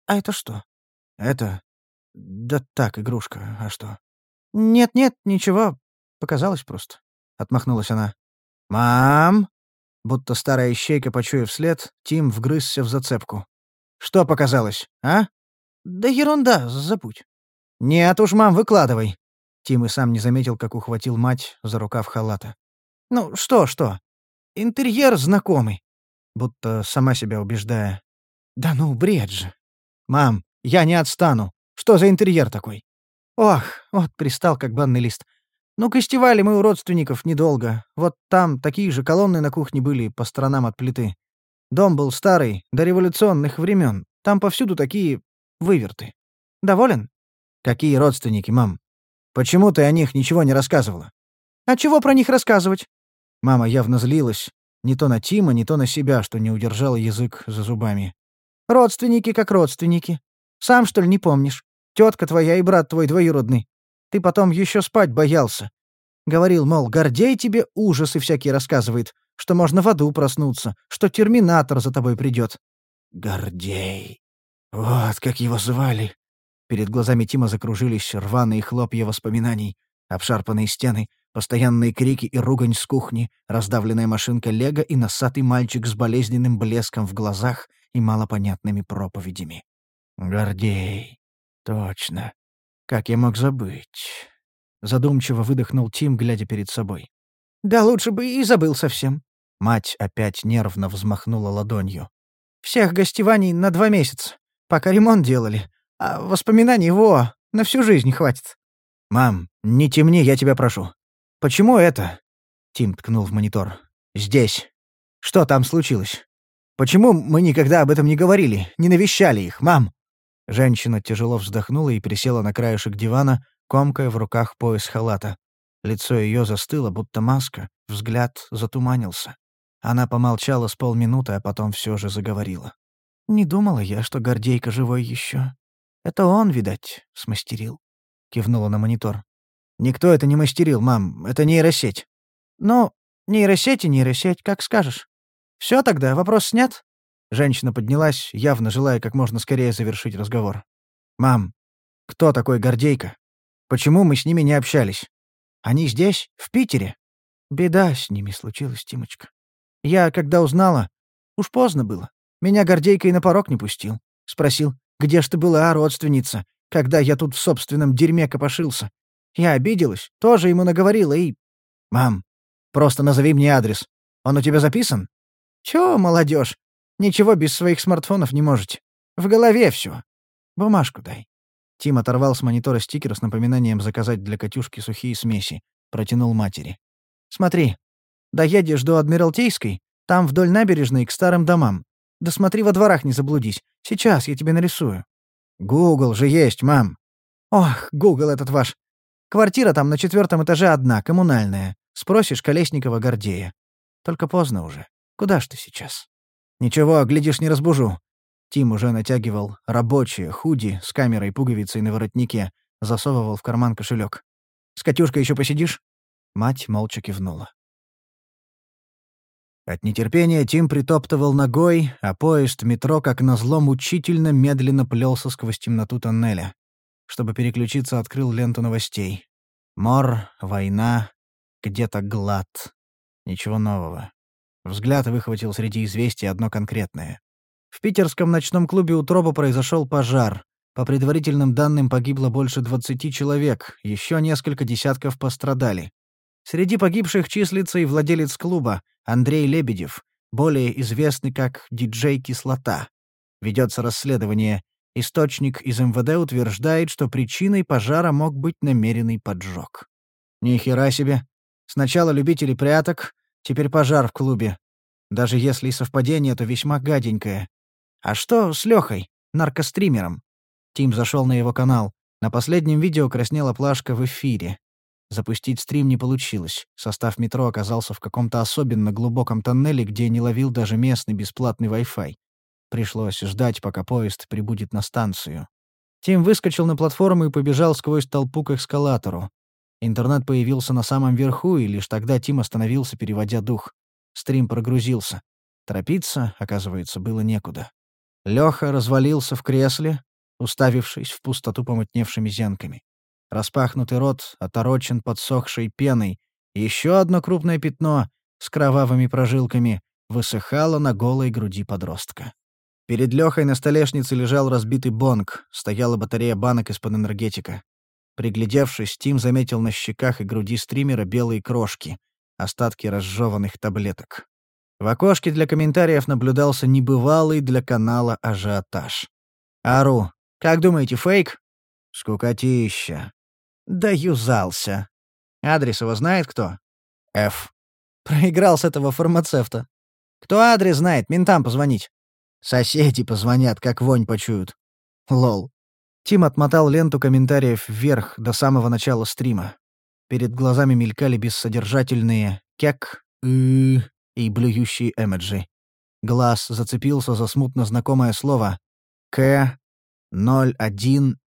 «А это что?» «Это... Да так, игрушка. А что?» «Нет-нет, ничего. Показалось просто», — отмахнулась она. «Мам!» Будто старая ищейка, почуяв след, Тим вгрызся в зацепку. «Что показалось, а?» «Да ерунда, забудь». «Нет уж, мам, выкладывай». Тим и сам не заметил, как ухватил мать за рукав халата. «Ну, что, что? Интерьер знакомый». Будто сама себя убеждая. «Да ну, бред же». «Мам, я не отстану. Что за интерьер такой?» «Ох, вот пристал, как банный лист. Ну, гостевали мы у родственников недолго. Вот там такие же колонны на кухне были по сторонам от плиты. Дом был старый, до революционных времен. Там повсюду такие выверты. Доволен?» «Какие родственники, мам? Почему ты о них ничего не рассказывала?» «А чего про них рассказывать?» Мама явно злилась. Не то на Тима, не то на себя, что не удержала язык за зубами. «Родственники как родственники. Сам, что ли, не помнишь? Тетка твоя и брат твой двоюродный. Ты потом еще спать боялся. Говорил, мол, Гордей тебе ужасы всякие рассказывает, что можно в аду проснуться, что терминатор за тобой придет». «Гордей. Вот как его звали». Перед глазами Тима закружились рваные хлопья воспоминаний, обшарпанные стены, постоянные крики и ругань с кухни, раздавленная машинка лего и носатый мальчик с болезненным блеском в глазах и малопонятными проповедями. «Гордей. Точно. Как я мог забыть?» Задумчиво выдохнул Тим, глядя перед собой. «Да лучше бы и забыл совсем». Мать опять нервно взмахнула ладонью. «Всех гостеваний на два месяца, пока ремонт делали. А воспоминаний, во, на всю жизнь хватит». «Мам, не темни, я тебя прошу. Почему это?» Тим ткнул в монитор. «Здесь. Что там случилось? Почему мы никогда об этом не говорили, не навещали их, мам?» Женщина тяжело вздохнула и присела на краешек дивана, комкая в руках пояс халата. Лицо ее застыло, будто маска, взгляд затуманился. Она помолчала с полминуты, а потом все же заговорила. «Не думала я, что Гордейка живой еще. Это он, видать, смастерил». Кивнула на монитор. «Никто это не мастерил, мам. Это нейросеть». «Ну, нейросеть и нейросеть, как скажешь. Все тогда, вопрос снят?» Женщина поднялась, явно желая как можно скорее завершить разговор. «Мам, кто такой Гордейка? Почему мы с ними не общались? Они здесь, в Питере?» «Беда с ними случилась, Тимочка. Я, когда узнала, уж поздно было. Меня Гордейка и на порог не пустил. Спросил, где ж ты была, родственница, когда я тут в собственном дерьме копошился. Я обиделась, тоже ему наговорила и...» «Мам, просто назови мне адрес. Он у тебя записан?» «Чё, молодежь? Ничего без своих смартфонов не можете. В голове все. Бумажку дай». Тим оторвал с монитора стикер с напоминанием заказать для Катюшки сухие смеси. Протянул матери. «Смотри. Доедешь до Адмиралтейской, там вдоль набережной к старым домам. Да смотри, во дворах не заблудись. Сейчас я тебе нарисую». «Гугл же есть, мам». «Ох, Гугл этот ваш. Квартира там на четвертом этаже одна, коммунальная. Спросишь Колесникова Гордея. Только поздно уже. Куда ж ты сейчас?» «Ничего, глядишь, не разбужу». Тим уже натягивал рабочее худи с камерой-пуговицей на воротнике, засовывал в карман кошелек. «С Катюшкой еще посидишь?» Мать молча кивнула. От нетерпения Тим притоптывал ногой, а поезд метро, как назло, мучительно медленно плелся сквозь темноту тоннеля. Чтобы переключиться, открыл ленту новостей. Мор, война, где-то глад. Ничего нового. Взгляд выхватил среди известий одно конкретное. В питерском ночном клубе «Утроба» произошел пожар. По предварительным данным погибло больше двадцати человек, еще несколько десятков пострадали. Среди погибших числится и владелец клуба, Андрей Лебедев, более известный как диджей «Кислота». Ведется расследование. Источник из эм вэ дэ утверждает, что причиной пожара мог быть намеренный поджог. Ни хера себе. Сначала любители пряток, теперь пожар в клубе. Даже если и совпадение, то весьма гаденькое. А что с Лёхой, наркостримером? Тим зашел на его канал. На последнем видео краснела плашка в эфире. Запустить стрим не получилось. Состав метро оказался в каком-то особенно глубоком тоннеле, где не ловил даже местный бесплатный Wi-Fi. Пришлось ждать, пока поезд прибудет на станцию. Тим выскочил на платформу и побежал сквозь толпу к эскалатору. Интернет появился на самом верху, и лишь тогда Тим остановился, переводя дух. Стрим прогрузился. Торопиться, оказывается, было некуда. Лёха развалился в кресле, уставившись в пустоту помутневшими зенками. Распахнутый рот оторочен подсохшей пеной, и ещё одно крупное пятно с кровавыми прожилками высыхало на голой груди подростка. Перед Лёхой на столешнице лежал разбитый бонг, стояла батарея банок из-под энергетика. Приглядевшись, Тим заметил на щеках и груди стримера белые крошки, остатки разжеванных таблеток. В окошке для комментариев наблюдался небывалый для канала ажиотаж. «Ару, как думаете, фейк?» «Скукотища». «Да юзался». «Адрес его знает кто?» «Ф». «Проиграл с этого фармацевта». «Кто адрес знает? Ментам позвонить». «Соседи позвонят, как вонь почуют». «Лол». Тим отмотал ленту комментариев вверх до самого начала стрима. Перед глазами мелькали бессодержательные «кек», «ы» и блюющие эмоджи. Глаз зацепился за смутно знакомое слово «К ноль один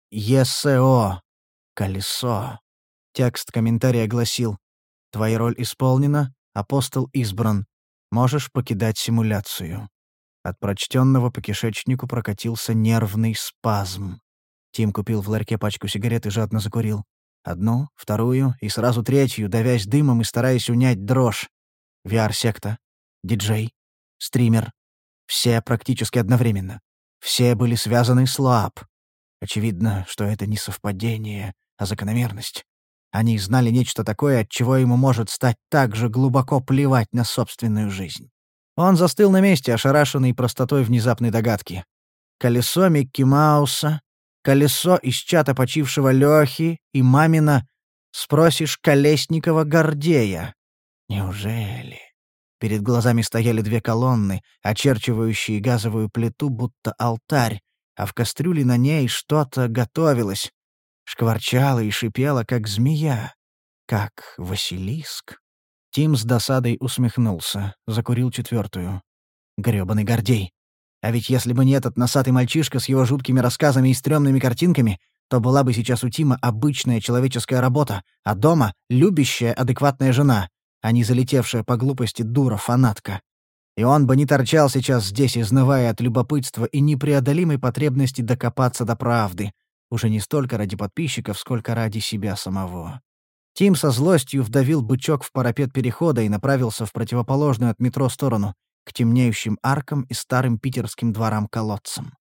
ЕСО» — «колесо». Текст комментария гласил: «Твоя роль исполнена, апостол избран. Можешь покидать симуляцию». От прочтенного по кишечнику прокатился нервный спазм. Тим купил в ларьке пачку сигарет и жадно закурил. Одну, вторую и сразу третью, давясь дымом и стараясь унять дрожь. ви ар-секта, диджей, стример. Все практически одновременно. Все были связаны с ЛАП. Очевидно, что это не совпадение, а закономерность. Они знали нечто такое, от чего ему может стать так же глубоко плевать на собственную жизнь. Он застыл на месте, ошарашенный простотой внезапной догадки. Колесо Микки Мауса, колесо из чата почившего Лёхи и мамина «Спросишь Колесникова Гордея». Неужели? Перед глазами стояли две колонны, очерчивающие газовую плиту, будто алтарь, а в кастрюле на ней что-то готовилось. Шкварчало и шипело, как змея, как Василиск. Тим с досадой усмехнулся, закурил четвертую. Грёбаный Гордей. А ведь если бы не этот носатый мальчишка с его жуткими рассказами и стрёмными картинками, то была бы сейчас у Тима обычная человеческая работа, а дома — любящая, адекватная жена, а не залетевшая по глупости дура-фанатка. И он бы не торчал сейчас здесь, изнывая от любопытства и непреодолимой потребности докопаться до правды, уже не столько ради подписчиков, сколько ради себя самого. Тим со злостью вдавил бычок в парапет перехода и направился в противоположную от метро сторону, к темнеющим аркам и старым питерским дворам-колодцам.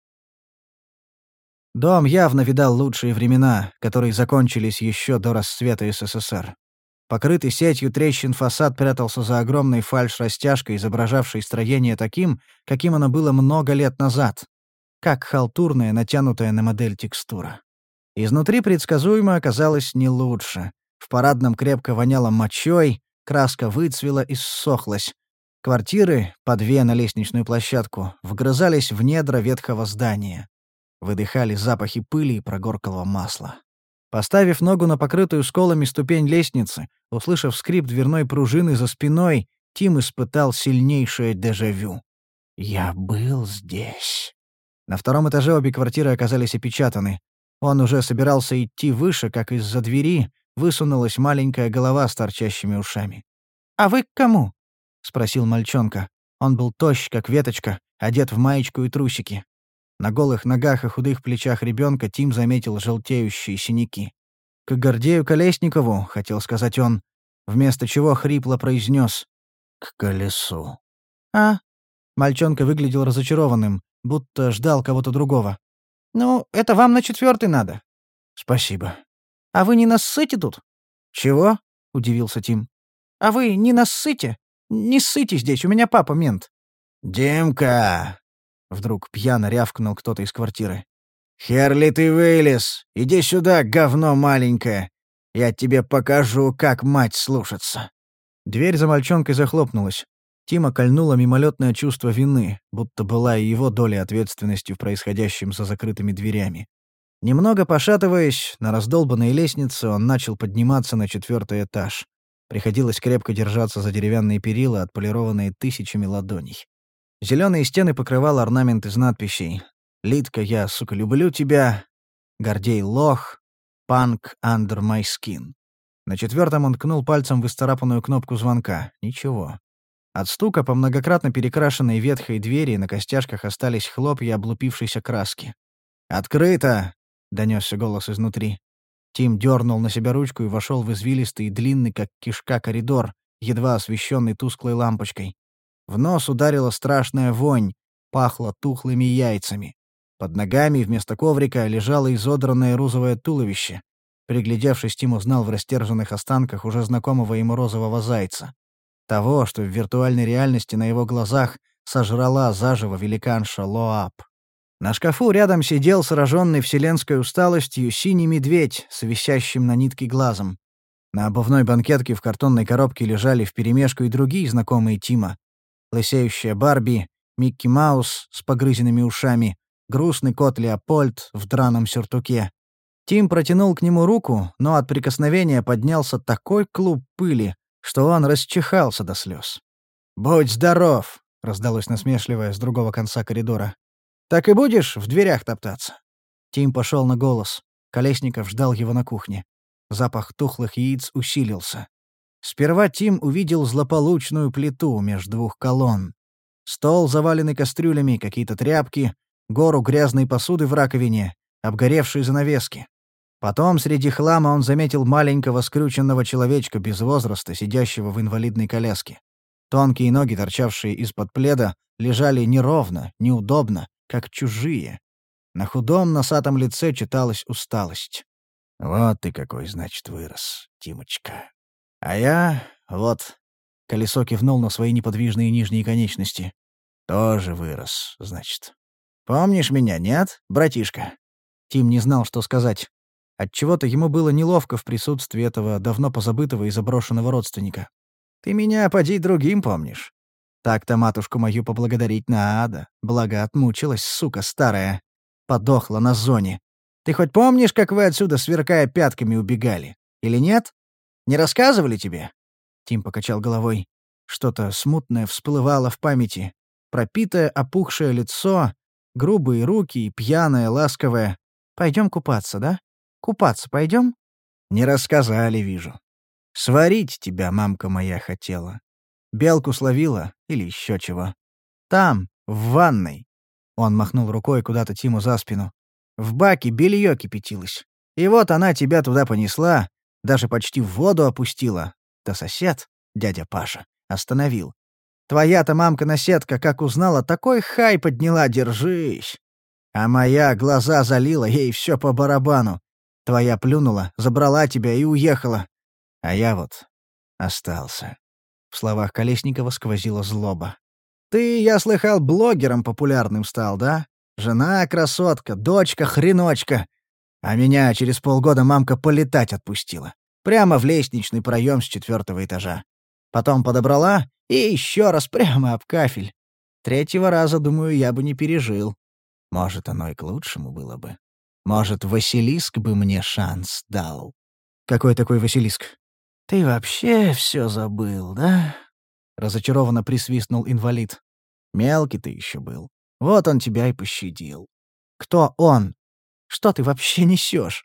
Дом явно видал лучшие времена, которые закончились еще до расцвета СССР. Покрытый сетью трещин фасад прятался за огромной фальш-растяжкой, изображавшей строение таким, каким оно было много лет назад, как халтурная, натянутая на модель текстура. Изнутри предсказуемо оказалось не лучше. В парадном крепко воняло мочой, краска выцвела и ссохлась. Квартиры, по две на лестничную площадку, вгрызались в недра ветхого здания. Выдыхали запахи пыли и прогорклого масла. Поставив ногу на покрытую сколами ступень лестницы, услышав скрип дверной пружины за спиной, Тим испытал сильнейшее дежавю. «Я был здесь». На втором этаже обе квартиры оказались опечатаны. Он уже собирался идти выше, как из-за двери высунулась маленькая голова с торчащими ушами. «А вы к кому?» — спросил мальчонка. Он был тощ, как веточка, одет в маечку и трусики. На голых ногах и худых плечах ребенка Тим заметил желтеющие синяки. «К Гордею Колесникову», — хотел сказать он, вместо чего хрипло произнес «к колесу». «А?» Мальчонка выглядел разочарованным, будто ждал кого-то другого. «Ну, это вам на четвертый надо». «Спасибо». «А вы не нассыте тут?» «Чего?» — удивился Тим. «А вы не нассыте? Не ссыте здесь, у меня папа мент». «Димка!» — вдруг пьяно рявкнул кто-то из квартиры. «Херли ты вылез! Иди сюда, говно маленькое! Я тебе покажу, как мать слушаться!» Дверь за мальчонкой захлопнулась. Тима кольнуло мимолетное чувство вины, будто была и его доля ответственности в происходящем за закрытыми дверями. Немного пошатываясь, на раздолбанной лестнице он начал подниматься на четвертый этаж. Приходилось крепко держаться за деревянные перила, отполированные тысячами ладоней. Зеленые стены покрывал орнамент из надписей: «Литка, я, сука, люблю тебя», «Гордей лох», «Punk under my skin». На четвертом он ткнул пальцем в исцарапанную кнопку звонка. Ничего. От стука по многократно перекрашенной ветхой двери на костяшках остались хлопья облупившейся краски. «Открыто!» — донесся голос изнутри. Тим дернул на себя ручку и вошел в извилистый и длинный, как кишка, коридор, едва освещенный тусклой лампочкой. В нос ударила страшная вонь, пахло тухлыми яйцами. Под ногами вместо коврика лежало изодранное розовое туловище. Приглядевшись, Тим узнал в растерженных останках уже знакомого ему розового зайца. Того, что в виртуальной реальности на его глазах сожрала заживо великанша Лоап. На шкафу рядом сидел сраженный вселенской усталостью синий медведь с висящим на нитке глазом. На обувной банкетке в картонной коробке лежали вперемешку и другие знакомые Тима. Лысеющая Барби, Микки Маус с погрызенными ушами, грустный кот Леопольд в драном сюртуке. Тим протянул к нему руку, но от прикосновения поднялся такой клуб пыли, что он расчихался до слез. «Будь здоров!» — раздалось насмешливое с другого конца коридора. «Так и будешь в дверях топтаться?» Тим пошел на голос. Колесников ждал его на кухне. Запах тухлых яиц усилился. Сперва Тим увидел злополучную плиту между двух колонн. Стол, заваленный кастрюлями, какие-то тряпки, гору грязной посуды в раковине, обгоревшие занавески. Потом среди хлама он заметил маленького скрюченного человечка без возраста, сидящего в инвалидной коляске. Тонкие ноги, торчавшие из-под пледа, лежали неровно, неудобно, как чужие. На худом носатом лице читалась усталость. «Вот ты какой, значит, вырос, Тимочка. А я, вот...» — колесо кивнул на свои неподвижные нижние конечности. «Тоже вырос, значит. Помнишь меня, нет, братишка?» Тим не знал, что сказать. Отчего-то ему было неловко в присутствии этого давно позабытого и заброшенного родственника. «Ты меня, поди, другим помнишь. Так-то матушку мою поблагодарить надо, благо отмучилась, сука старая. Подохла на зоне. Ты хоть помнишь, как вы отсюда, сверкая пятками, убегали? Или нет? Не рассказывали тебе?» Тим покачал головой. Что-то смутное всплывало в памяти. Пропитое, опухшее лицо, грубые руки и пьяное, ласковое. «Пойдем купаться, да? Купаться пойдем?» «Не рассказали, вижу. Сварить тебя, мамка моя, хотела. Белку словила или еще чего. Там, в ванной». Он махнул рукой куда-то Тиму за спину. «В баке белье кипятилось. И вот она тебя туда понесла, даже почти в воду опустила. Да сосед, дядя Паша, остановил. Твоя-то мамка-наседка, как узнала, такой хай подняла, держись. А моя глаза залила, ей все по барабану. Твоя плюнула, забрала тебя и уехала. А я вот остался». В словах Колесникова сквозила злоба. «Ты, я слыхал, блогером популярным стал, да? Жена красотка, дочка хреночка. А меня через полгода мамка полетать отпустила. Прямо в лестничный проем с четвертого этажа. Потом подобрала и еще раз прямо об кафель. Третьего раза, думаю, я бы не пережил. Может, оно и к лучшему было бы. Может, Василиск бы мне шанс дал». «Какой такой Василиск?» «Ты вообще все забыл, да?» — разочарованно присвистнул инвалид. «Мелкий ты еще был. Вот он тебя и пощадил». «Кто он? Что ты вообще несешь?»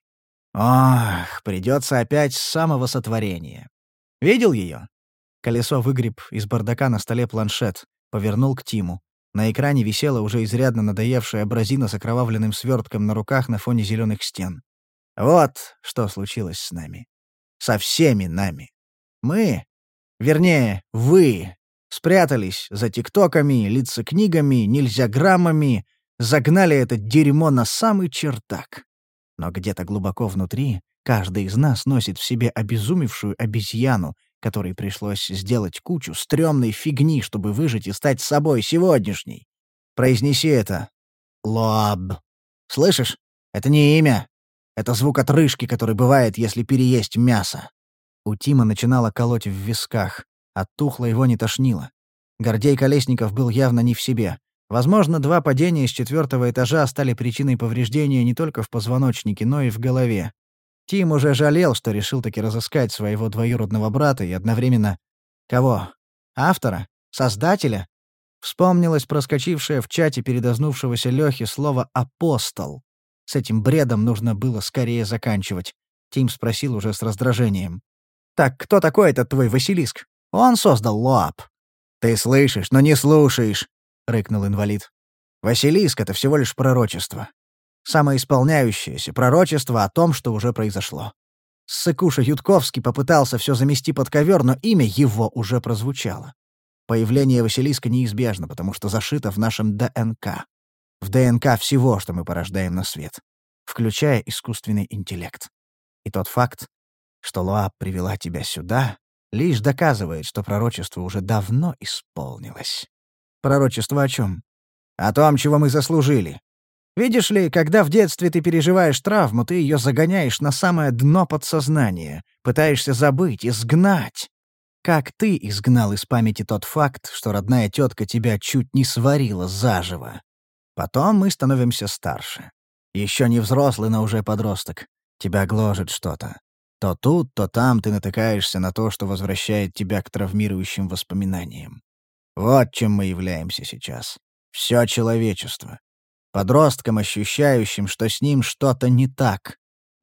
«Ох, придется опять с самого сотворения. Видел ее?» Колесо выгреб из бардака на столе планшет, повернул к Тиму. На экране висела уже изрядно надоевшая абразина с окровавленным свертком на руках на фоне зеленых стен. «Вот что случилось с нами. Со всеми нами. Мы, вернее, вы, спрятались за тиктоками, лицекнигами, нельзяграммами, загнали это дерьмо на самый чертак. Но где-то глубоко внутри каждый из нас носит в себе обезумевшую обезьяну, которой пришлось сделать кучу стрёмной фигни, чтобы выжить и стать собой сегодняшней. Произнеси это. Лоаб. Слышишь? Это не имя. Это звук отрыжки, который бывает, если переесть мясо». У Тима начинало колоть в висках. От тухла его не тошнило. Гордей Колесников был явно не в себе. Возможно, два падения с четвертого этажа стали причиной повреждения не только в позвоночнике, но и в голове. Тим уже жалел, что решил таки разыскать своего двоюродного брата и одновременно... Кого? Автора? Создателя? Вспомнилось проскочившее в чате передознувшегося Лёхи слово «апостол». С этим бредом нужно было скорее заканчивать. Тим спросил уже с раздражением. «Так кто такой этот твой Василиск? Он создал Лоап?» «Ты слышишь, но не слушаешь!» — рыкнул инвалид. «Василиск — это всего лишь пророчество. Самоисполняющееся пророчество о том, что уже произошло. Ссыкуша Ютковский попытался все замести под ковер, но имя его уже прозвучало. Появление Василиска неизбежно, потому что зашито в нашем ДНК. В ДНК всего, что мы порождаем на свет, включая искусственный интеллект. И тот факт, что Лоа привела тебя сюда, лишь доказывает, что пророчество уже давно исполнилось. Пророчество о чем? О том, чего мы заслужили. Видишь ли, когда в детстве ты переживаешь травму, ты ее загоняешь на самое дно подсознания, пытаешься забыть, изгнать. Как ты изгнал из памяти тот факт, что родная тетка тебя чуть не сварила заживо. Потом мы становимся старше. Еще не взрослый, но уже подросток. Тебя гложет что-то. То тут, то там ты натыкаешься на то, что возвращает тебя к травмирующим воспоминаниям. Вот чем мы являемся сейчас. Все человечество. Подростком, ощущающим, что с ним что-то не так.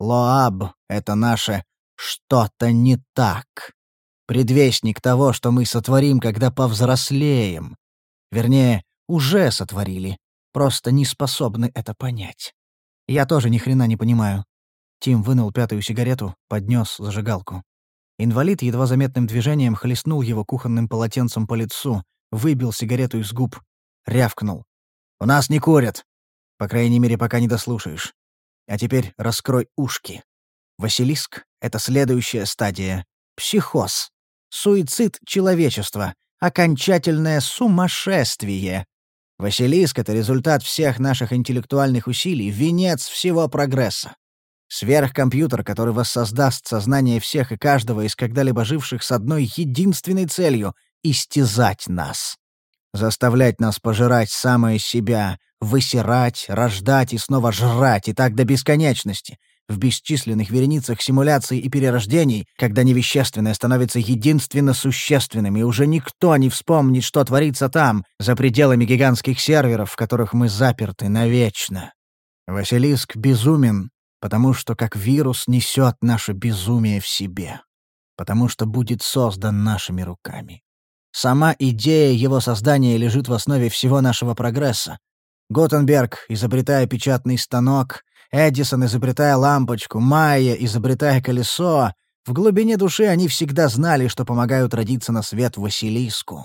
Лоаб — это наше «что-то не так». Предвестник того, что мы сотворим, когда повзрослеем. Вернее, уже сотворили, просто не способны это понять. Я тоже ни хрена не понимаю. Тим вынул пятую сигарету, поднес зажигалку. Инвалид едва заметным движением хлестнул его кухонным полотенцем по лицу, выбил сигарету из губ, рявкнул. «У нас не курят. По крайней мере, пока не дослушаешь. А теперь раскрой ушки. Василиск — это следующая стадия. Психоз. Суицид человечества. Окончательное сумасшествие. Василиск — это результат всех наших интеллектуальных усилий, венец всего прогресса. Сверхкомпьютер, который воссоздаст сознание всех и каждого из когда-либо живших с одной единственной целью — истязать нас. Заставлять нас пожирать самое себя, высирать, рождать и снова жрать, и так до бесконечности, в бесчисленных вереницах симуляций и перерождений, когда невещественное становится единственно существенным, и уже никто не вспомнит, что творится там, за пределами гигантских серверов, в которых мы заперты навечно. Василиск безумен, потому что как вирус несет наше безумие в себе, потому что будет создан нашими руками. Сама идея его создания лежит в основе всего нашего прогресса. Гутенберг, изобретая печатный станок, Эдисон, изобретая лампочку, Майя, изобретая колесо, в глубине души они всегда знали, что помогают родиться на свет Василиску.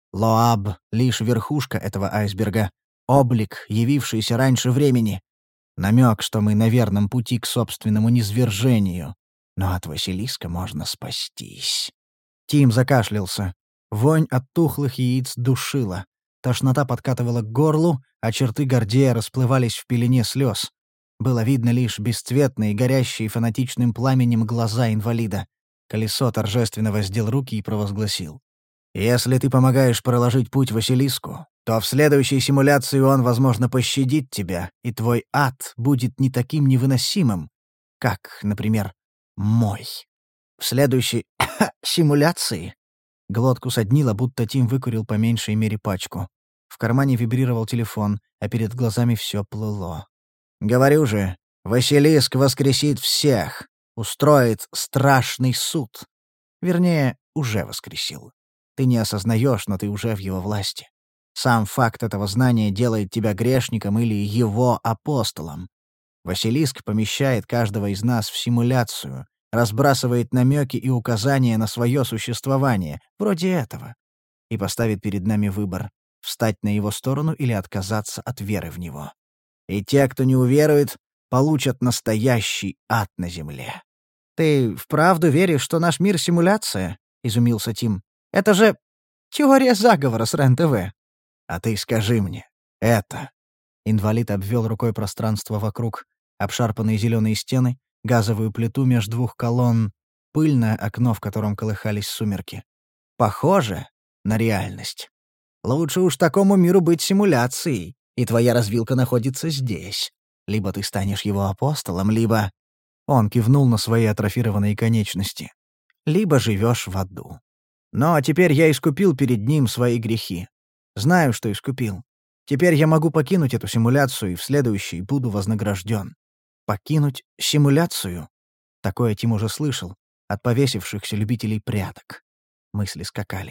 Лоаб — лишь верхушка этого айсберга, облик, явившийся раньше времени. Намек, что мы на верном пути к собственному низвержению. Но от Василиска можно спастись. Тим закашлялся. Вонь от тухлых яиц душила. Тошнота подкатывала к горлу, а черты Гордея расплывались в пелене слез. Было видно лишь бесцветные, горящие фанатичным пламенем глаза инвалида. Колесо торжественно воздел руки и провозгласил. «Если ты помогаешь проложить путь Василиску, то в следующей симуляции он, возможно, пощадит тебя, и твой ад будет не таким невыносимым, как, например, мой. В следующей симуляции...» Глотку соднило, будто Тим выкурил по меньшей мере пачку. В кармане вибрировал телефон, а перед глазами все плыло. «Говорю же, Василиск воскресит всех, устроит страшный суд. Вернее, уже воскресил. Ты не осознаешь, но ты уже в его власти. Сам факт этого знания делает тебя грешником или его апостолом. Василиск помещает каждого из нас в симуляцию, разбрасывает намеки и указания на свое существование, вроде этого, и поставит перед нами выбор — встать на его сторону или отказаться от веры в него. И те, кто не уверует, получат настоящий ад на земле. «Ты вправду веришь, что наш мир — симуляция?» — изумился Тим. «Это же теория заговора с РЕН-ТВ». «А ты скажи мне, это...» Инвалид обвел рукой пространство вокруг, обшарпанные зеленые стены, газовую плиту меж двух колонн, пыльное окно, в котором колыхались сумерки. Похоже на реальность. Лучше уж такому миру быть симуляцией, и твоя развилка находится здесь. Либо ты станешь его апостолом, либо... Он кивнул на свои атрофированные конечности. Либо живешь в аду. Но теперь я искупил перед ним свои грехи. Знаю, что искупил. Теперь я могу покинуть эту симуляцию, и в следующей буду вознагражден. Покинуть симуляцию? Такое Тим уже слышал от повесившихся любителей пряток. Мысли скакали.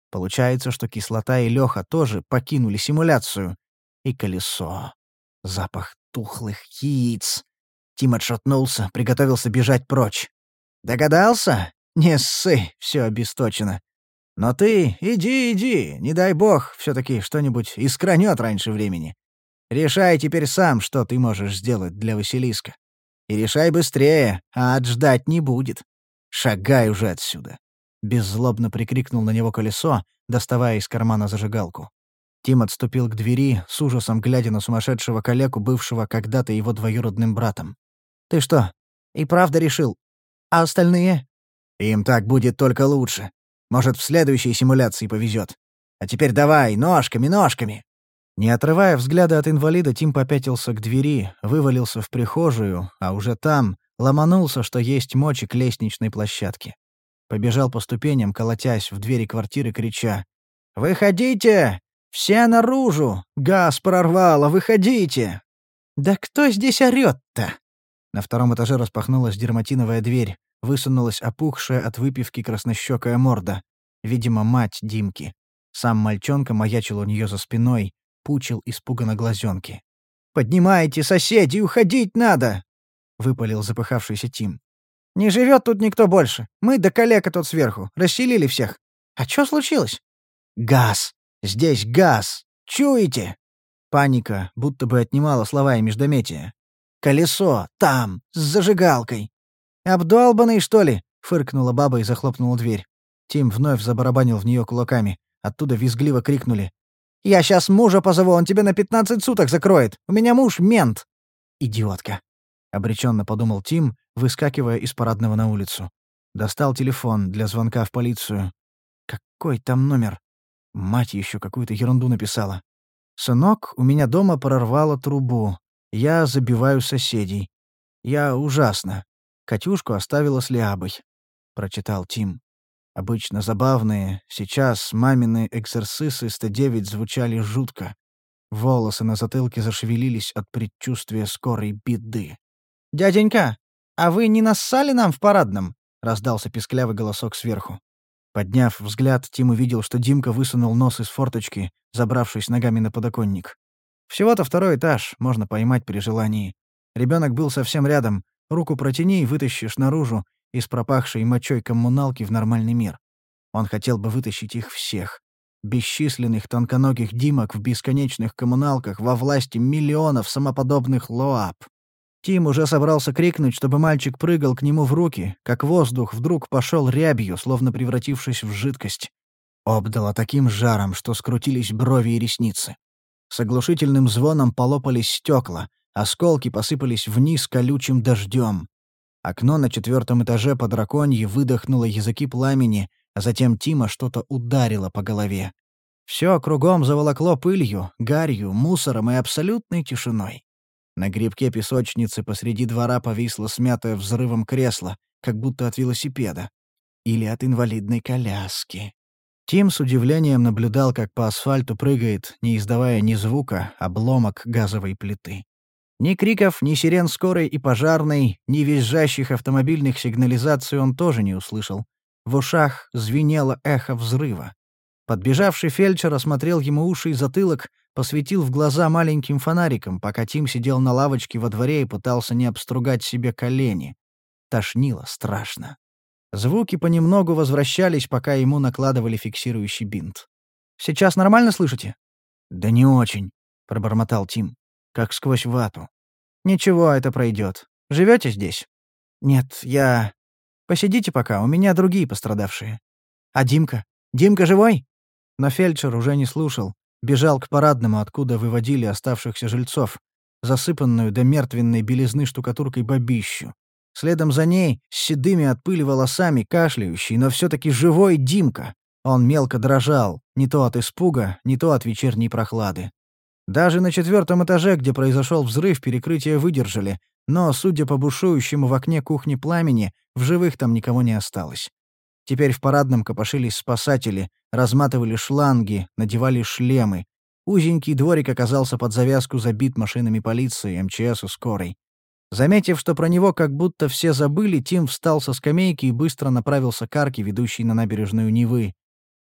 Получается, что кислота и Леха тоже покинули симуляцию. И колесо. Запах тухлых яиц. Тим отшатнулся, приготовился бежать прочь. «Догадался? Не ссы, все обесточено. Но ты иди, иди, не дай бог, все-таки что-нибудь искранет раньше времени. Решай теперь сам, что ты можешь сделать для Василиска. И решай быстрее, а отждать не будет. Шагай уже отсюда!» Беззлобно прикрикнул на него колесо, доставая из кармана зажигалку. Тим отступил к двери, с ужасом глядя на сумасшедшего калеку, бывшего когда-то его двоюродным братом. «Ты что, и правда решил? А остальные?» «Им так будет только лучше. Может, в следующей симуляции повезет. А теперь давай, ножками, ножками!» Не отрывая взгляда от инвалида, Тим попятился к двери, вывалился в прихожую, а уже там ломанулся, что есть мочи, к лестничной площадке. Побежал по ступеням, колотясь в двери квартиры, крича: «Выходите! Все наружу! Газ прорвало! Выходите!» «Да кто здесь орёт-то?» На втором этаже распахнулась дерматиновая дверь, высунулась опухшая от выпивки краснощёкая морда. Видимо, мать Димки. Сам мальчонка маячил у неё за спиной, пучил испуганно глазёнки. «Поднимайте, соседи, уходить надо!» — выпалил запыхавшийся Тим. «Не живёт тут никто больше. Мы да калека тот сверху. Расселили всех. А чё случилось?» «Газ! Здесь газ! Чуете?» Паника будто бы отнимала слова и междометия. «Колесо! Там! С зажигалкой!» «Обдолбанный, что ли?» — фыркнула баба и захлопнула дверь. Тим вновь забарабанил в неё кулаками. Оттуда визгливо крикнули: «Я сейчас мужа позову, он тебя на пятнадцать суток закроет! У меня муж мент!» «Идиотка!» — обреченно подумал Тим, выскакивая из парадного на улицу. Достал телефон для звонка в полицию. Какой там номер? Мать еще какую-то ерунду написала. «Сынок, у меня дома прорвало трубу. Я забиваю соседей. Я ужасно. Катюшку оставила с Лиабой», — прочитал Тим. Обычно забавные, сейчас мамины экзерсисы сто девять звучали жутко. Волосы на затылке зашевелились от предчувствия скорой беды. «Дяденька, а вы не нассали нам в парадном?» — раздался писклявый голосок сверху. Подняв взгляд, Тим увидел, что Димка высунул нос из форточки, забравшись ногами на подоконник. Всего-то второй этаж, можно поймать при желании. Ребенок был совсем рядом. Руку протяни и вытащишь наружу из пропахшей мочой коммуналки в нормальный мир. Он хотел бы вытащить их всех. Бесчисленных тонконогих Димок в бесконечных коммуналках во власти миллионов самоподобных лоап. Тим уже собрался крикнуть, чтобы мальчик прыгал к нему в руки, как воздух вдруг пошел рябью, словно превратившись в жидкость. Обдало таким жаром, что скрутились брови и ресницы. С оглушительным звоном полопались стекла, осколки посыпались вниз колючим дождем. Окно на четвертом этаже по драконье выдохнуло языки пламени, а затем Тима что-то ударило по голове. Все кругом заволокло пылью, гарью, мусором и абсолютной тишиной. На гребке песочницы посреди двора повисло смятое взрывом кресло, как будто от велосипеда. Или от инвалидной коляски. Тим с удивлением наблюдал, как по асфальту прыгает, не издавая ни звука, обломок газовой плиты. Ни криков, ни сирен скорой и пожарной, ни визжащих автомобильных сигнализаций он тоже не услышал. В ушах звенело эхо взрыва. Подбежавший фельдшер осмотрел ему уши и затылок, посветил в глаза маленьким фонариком, пока Тим сидел на лавочке во дворе и пытался не обстругать себе колени. Тошнило страшно. Звуки понемногу возвращались, пока ему накладывали фиксирующий бинт. «Сейчас нормально слышите?» «Да не очень», — пробормотал Тим, как сквозь вату. «Ничего, это пройдет. Живете здесь?» «Нет, я... Посидите пока, у меня другие пострадавшие». «А Димка? Димка живой?» Но фельдшер уже не слушал, бежал к парадному, откуда выводили оставшихся жильцов, засыпанную до мертвенной белизны штукатуркой бабищу. Следом за ней, с седыми от пыли волосами, кашляющий, но все-таки живой Димка. Он мелко дрожал, не то от испуга, не то от вечерней прохлады. Даже на четвертом этаже, где произошел взрыв, перекрытия выдержали, но, судя по бушующему в окне кухни пламени, в живых там никого не осталось. Теперь в парадном копошились спасатели, разматывали шланги, надевали шлемы. Узенький дворик оказался под завязку забит машинами полиции, эм че эс и скорой. Заметив, что про него как будто все забыли, Тим встал со скамейки и быстро направился к арке, ведущей на набережную Невы.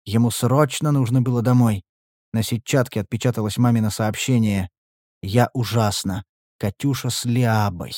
Ему срочно нужно было домой. На сетчатке отпечаталось мамино сообщение. «Я ужасно. Катюша с Лиабой».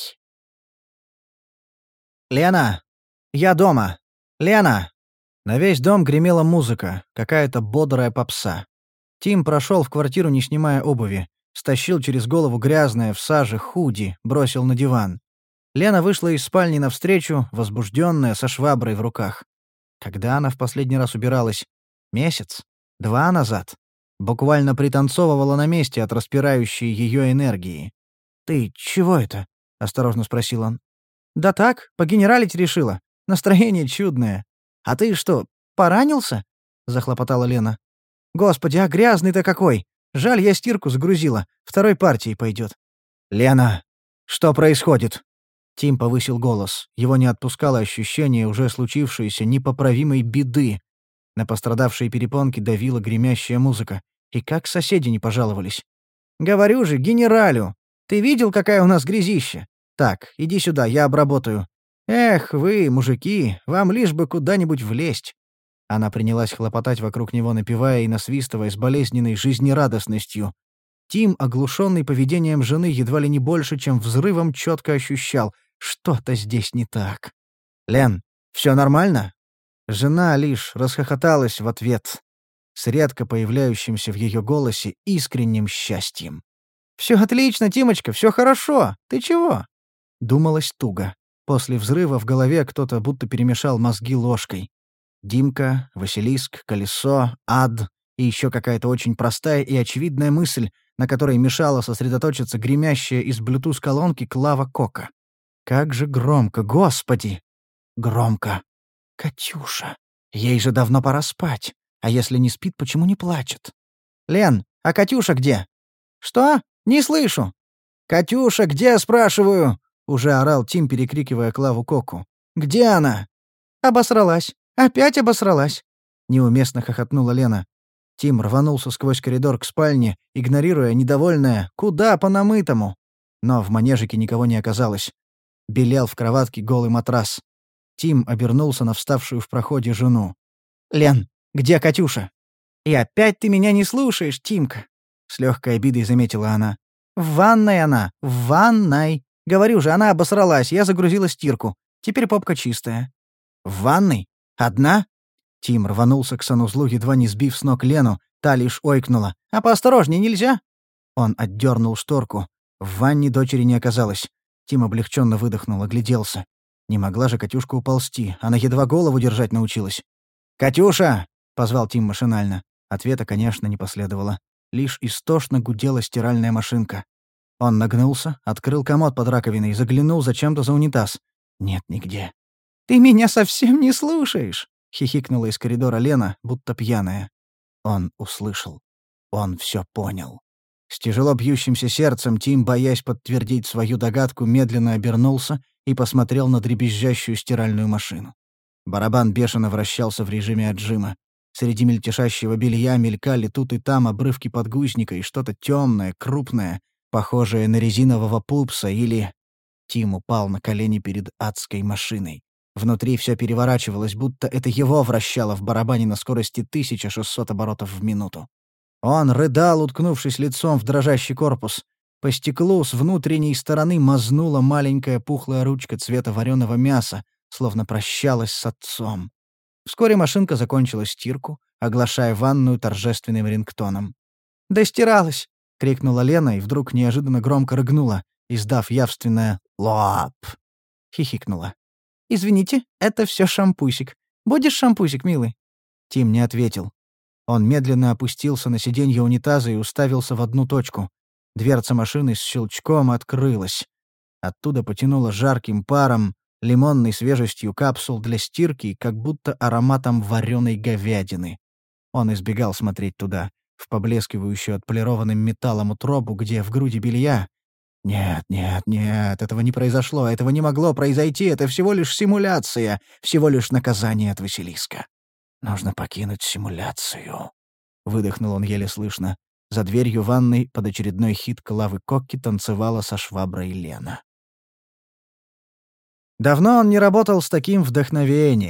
«Лена! Я дома! Лена!» На весь дом гремела музыка, какая-то бодрая попса. Тим прошел в квартиру, не снимая обуви, стащил через голову грязное в саже худи, бросил на диван. Лена вышла из спальни навстречу, возбужденная, со шваброй в руках. Когда она в последний раз убиралась? Месяц? Два назад? Буквально пританцовывала на месте от распирающей ее энергии. «Ты чего это?» — осторожно спросил он. «Да так, погенералить решила. Настроение чудное. А ты что, поранился?» — захлопотала Лена. «Господи, а грязный-то какой! Жаль, я стирку загрузила. Второй партией пойдет». «Лена, что происходит?» Тим повысил голос. Его не отпускало ощущение уже случившейся непоправимой беды. На пострадавшие перепонки давила гремящая музыка. И как соседи не пожаловались. «Говорю же, генералю! Ты видел, какая у нас грязища? Так, иди сюда, я обработаю. Эх, вы, мужики, вам лишь бы куда-нибудь влезть». Она принялась хлопотать вокруг него, напевая и насвистывая с болезненной жизнерадостностью. Тим, оглушенный поведением жены, едва ли не больше, чем взрывом, четко ощущал — что-то здесь не так. «Лен, все нормально?» Жена лишь расхохоталась в ответ, с редко появляющимся в ее голосе искренним счастьем. «Все отлично, Тимочка, все хорошо. Ты чего?» Думалось туго. После взрыва в голове кто-то будто перемешал мозги ложкой. Димка, Василиск, Колесо, Ад и еще какая-то очень простая и очевидная мысль, на которой мешала сосредоточиться гремящая из блютуз-колонки Клава Кока. Как же громко, господи! Громко. Катюша. Ей же давно пора спать. А если не спит, почему не плачет? «Лен, а Катюша где?» «Что? Не слышу!» «Катюша где, спрашиваю?» — уже орал Тим, перекрикивая Клаву Коку. «Где она?» «Обосралась. Опять обосралась!» — неуместно хохотнула Лена. Тим рванулся сквозь коридор к спальне, игнорируя недовольное «Куда по намытому?». Но в манежике никого не оказалось. Белел в кроватке голый матрас. Тим обернулся на вставшую в проходе жену. «Лен, где Катюша?» «И опять ты меня не слушаешь, Тимка!» — с легкой обидой заметила она. «В ванной она, в ванной. Говорю же, она обосралась, я загрузила стирку. Теперь попка чистая». «В ванной? Одна?» Тим рванулся к санузлу, едва не сбив с ног Лену, та лишь ойкнула. «А поосторожнее нельзя?» Он отдернул шторку. В ванне дочери не оказалось. Тим облегченно выдохнул, огляделся. Не могла же Катюшка уползти, она едва голову держать научилась. «Катюша!» — позвал Тим машинально. Ответа, конечно, не последовало. Лишь истошно гудела стиральная машинка. Он нагнулся, открыл комод под раковиной, заглянул зачем-то за унитаз. Нет нигде. «Ты меня совсем не слушаешь!» — хихикнула из коридора Лена, будто пьяная. Он услышал. Он все понял. С тяжело бьющимся сердцем Тим, боясь подтвердить свою догадку, медленно обернулся и посмотрел на дребезжащую стиральную машину. Барабан бешено вращался в режиме отжима. Среди мельтешащего белья мелькали тут и там обрывки подгузника и что-то темное, крупное, похожее на резинового пупса или... Тим упал на колени перед адской машиной. Внутри все переворачивалось, будто это его вращало в барабане на скорости тысяча шестьсот оборотов в минуту. Он рыдал, уткнувшись лицом в дрожащий корпус. По стеклу с внутренней стороны мазнула маленькая пухлая ручка цвета вареного мяса, словно прощалась с отцом. Вскоре машинка закончила стирку, оглашая ванную торжественным рингтоном. «Достиралась!» — крикнула Лена и вдруг неожиданно громко рыгнула, издав явственное «лоап». Хихикнула. «Извините, это все шампусик. Будешь шампусик, милый?» Тим не ответил. Он медленно опустился на сиденье унитаза и уставился в одну точку. Дверца машины с щелчком открылась. Оттуда потянуло жарким паром, лимонной свежестью капсул для стирки, как будто ароматом вареной говядины. Он избегал смотреть туда, в поблескивающую отполированным металлом утробу, где в груди белья... Нет, нет, нет, этого не произошло, этого не могло произойти, это всего лишь симуляция, всего лишь наказание от Василиска. «Нужно покинуть симуляцию», — выдохнул он еле слышно. За дверью ванной под очередной хит Клавы Коки танцевала со шваброй Лена. Давно он не работал с таким вдохновением.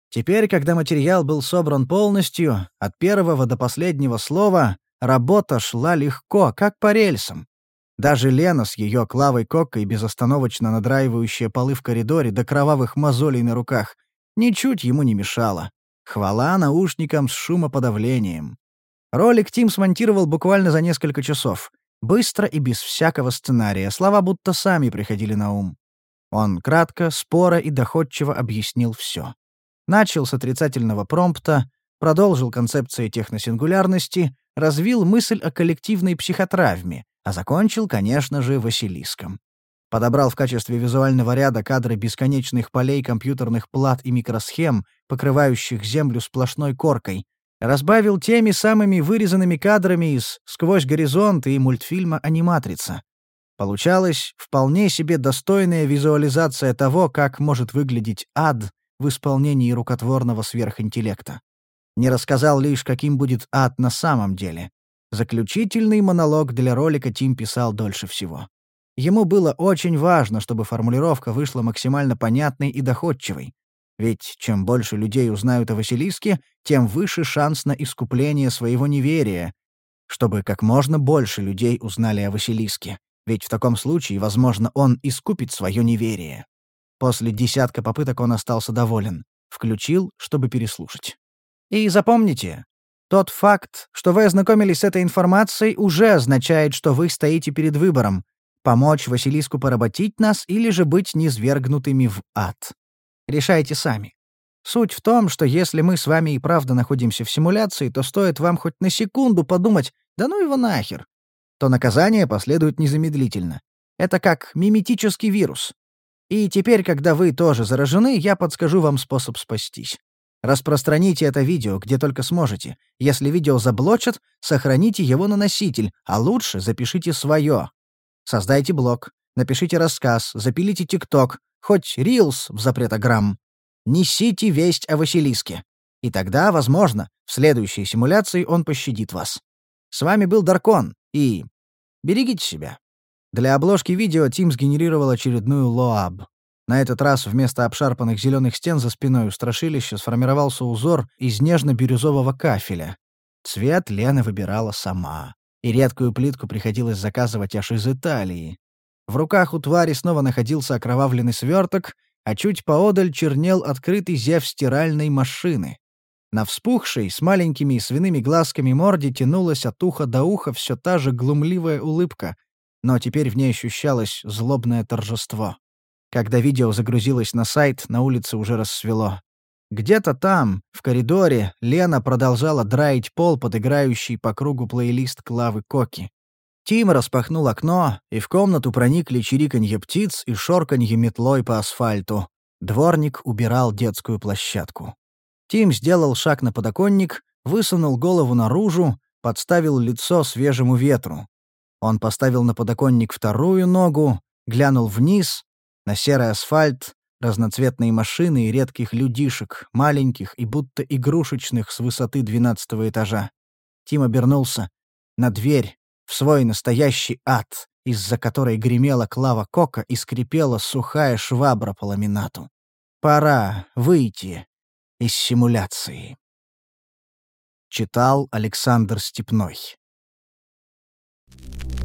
Теперь, когда материал был собран полностью, от первого до последнего слова, работа шла легко, как по рельсам. Даже Лена с ее Клавой Коккой, безостановочно надраивающая полы в коридоре до кровавых мозолей на руках, ничуть ему не мешала. Хвала наушникам с шумоподавлением. Ролик Тим смонтировал буквально за несколько часов. Быстро и без всякого сценария, слова будто сами приходили на ум. Он кратко, споро и доходчиво объяснил все. Начал с отрицательного промпта, продолжил концепции техносингулярности, развил мысль о коллективной психотравме, а закончил, конечно же, Василиском. Подобрал в качестве визуального ряда кадры бесконечных полей компьютерных плат и микросхем, покрывающих Землю сплошной коркой, разбавил теми самыми вырезанными кадрами из «Сквозь горизонт» и мультфильма «Аниматрица». Получалась вполне себе достойная визуализация того, как может выглядеть ад в исполнении рукотворного сверхинтеллекта. Не рассказал лишь, каким будет ад на самом деле. Заключительный монолог для ролика Тим писал дольше всего. Ему было очень важно, чтобы формулировка вышла максимально понятной и доходчивой. Ведь чем больше людей узнают о Василиске, тем выше шанс на искупление своего неверия, чтобы как можно больше людей узнали о Василиске. Ведь в таком случае, возможно, он искупит свое неверие. После десятка попыток он остался доволен. Включил, чтобы переслушать. И запомните, тот факт, что вы ознакомились с этой информацией, уже означает, что вы стоите перед выбором — помочь Василиску поработить нас или же быть низвергнутыми в ад. Решайте сами. Суть в том, что если мы с вами и правда находимся в симуляции, то стоит вам хоть на секунду подумать «да ну его нахер», то наказание последует незамедлительно. Это как миметический вирус. И теперь, когда вы тоже заражены, я подскажу вам способ спастись. Распространите это видео, где только сможете. Если видео заблочат, сохраните его на носитель, а лучше запишите свое. Создайте блог, напишите рассказ, запилите ТикТок, хоть Рилс в запретограмм. Несите весть о Василиске. И тогда, возможно, в следующей симуляции он пощадит вас. С вами был Даркон, и берегите себя. Для обложки видео Тим сгенерировал очередную лоаб. На этот раз вместо обшарпанных зеленых стен за спиной у страшилища сформировался узор из нежно-бирюзового кафеля. Цвет Лена выбирала сама. И редкую плитку приходилось заказывать аж из Италии. В руках у твари снова находился окровавленный сверток, а чуть поодаль чернел открытый зев стиральной машины. На вспухшей, с маленькими свиными глазками морде тянулась от уха до уха все та же глумливая улыбка, но теперь в ней ощущалось злобное торжество. Когда видео загрузилось на сайт, на улице уже рассвело. Где-то там, в коридоре, Лена продолжала драить пол под играющий по кругу плейлист Клавы Коки. Тим распахнул окно, и в комнату проникли чириканье птиц и шорканье метлой по асфальту. Дворник убирал детскую площадку. Тим сделал шаг на подоконник, высунул голову наружу, подставил лицо свежему ветру. Он поставил на подоконник вторую ногу, глянул вниз, на серый асфальт, разноцветные машины и редких людишек, маленьких и будто игрушечных с высоты двенадцатого этажа. Тим обернулся. На дверь, в свой настоящий ад, из-за которой гремела Клава Кока и скрипела сухая швабра по ламинату. Пора выйти из симуляции. Читал Александр Степной.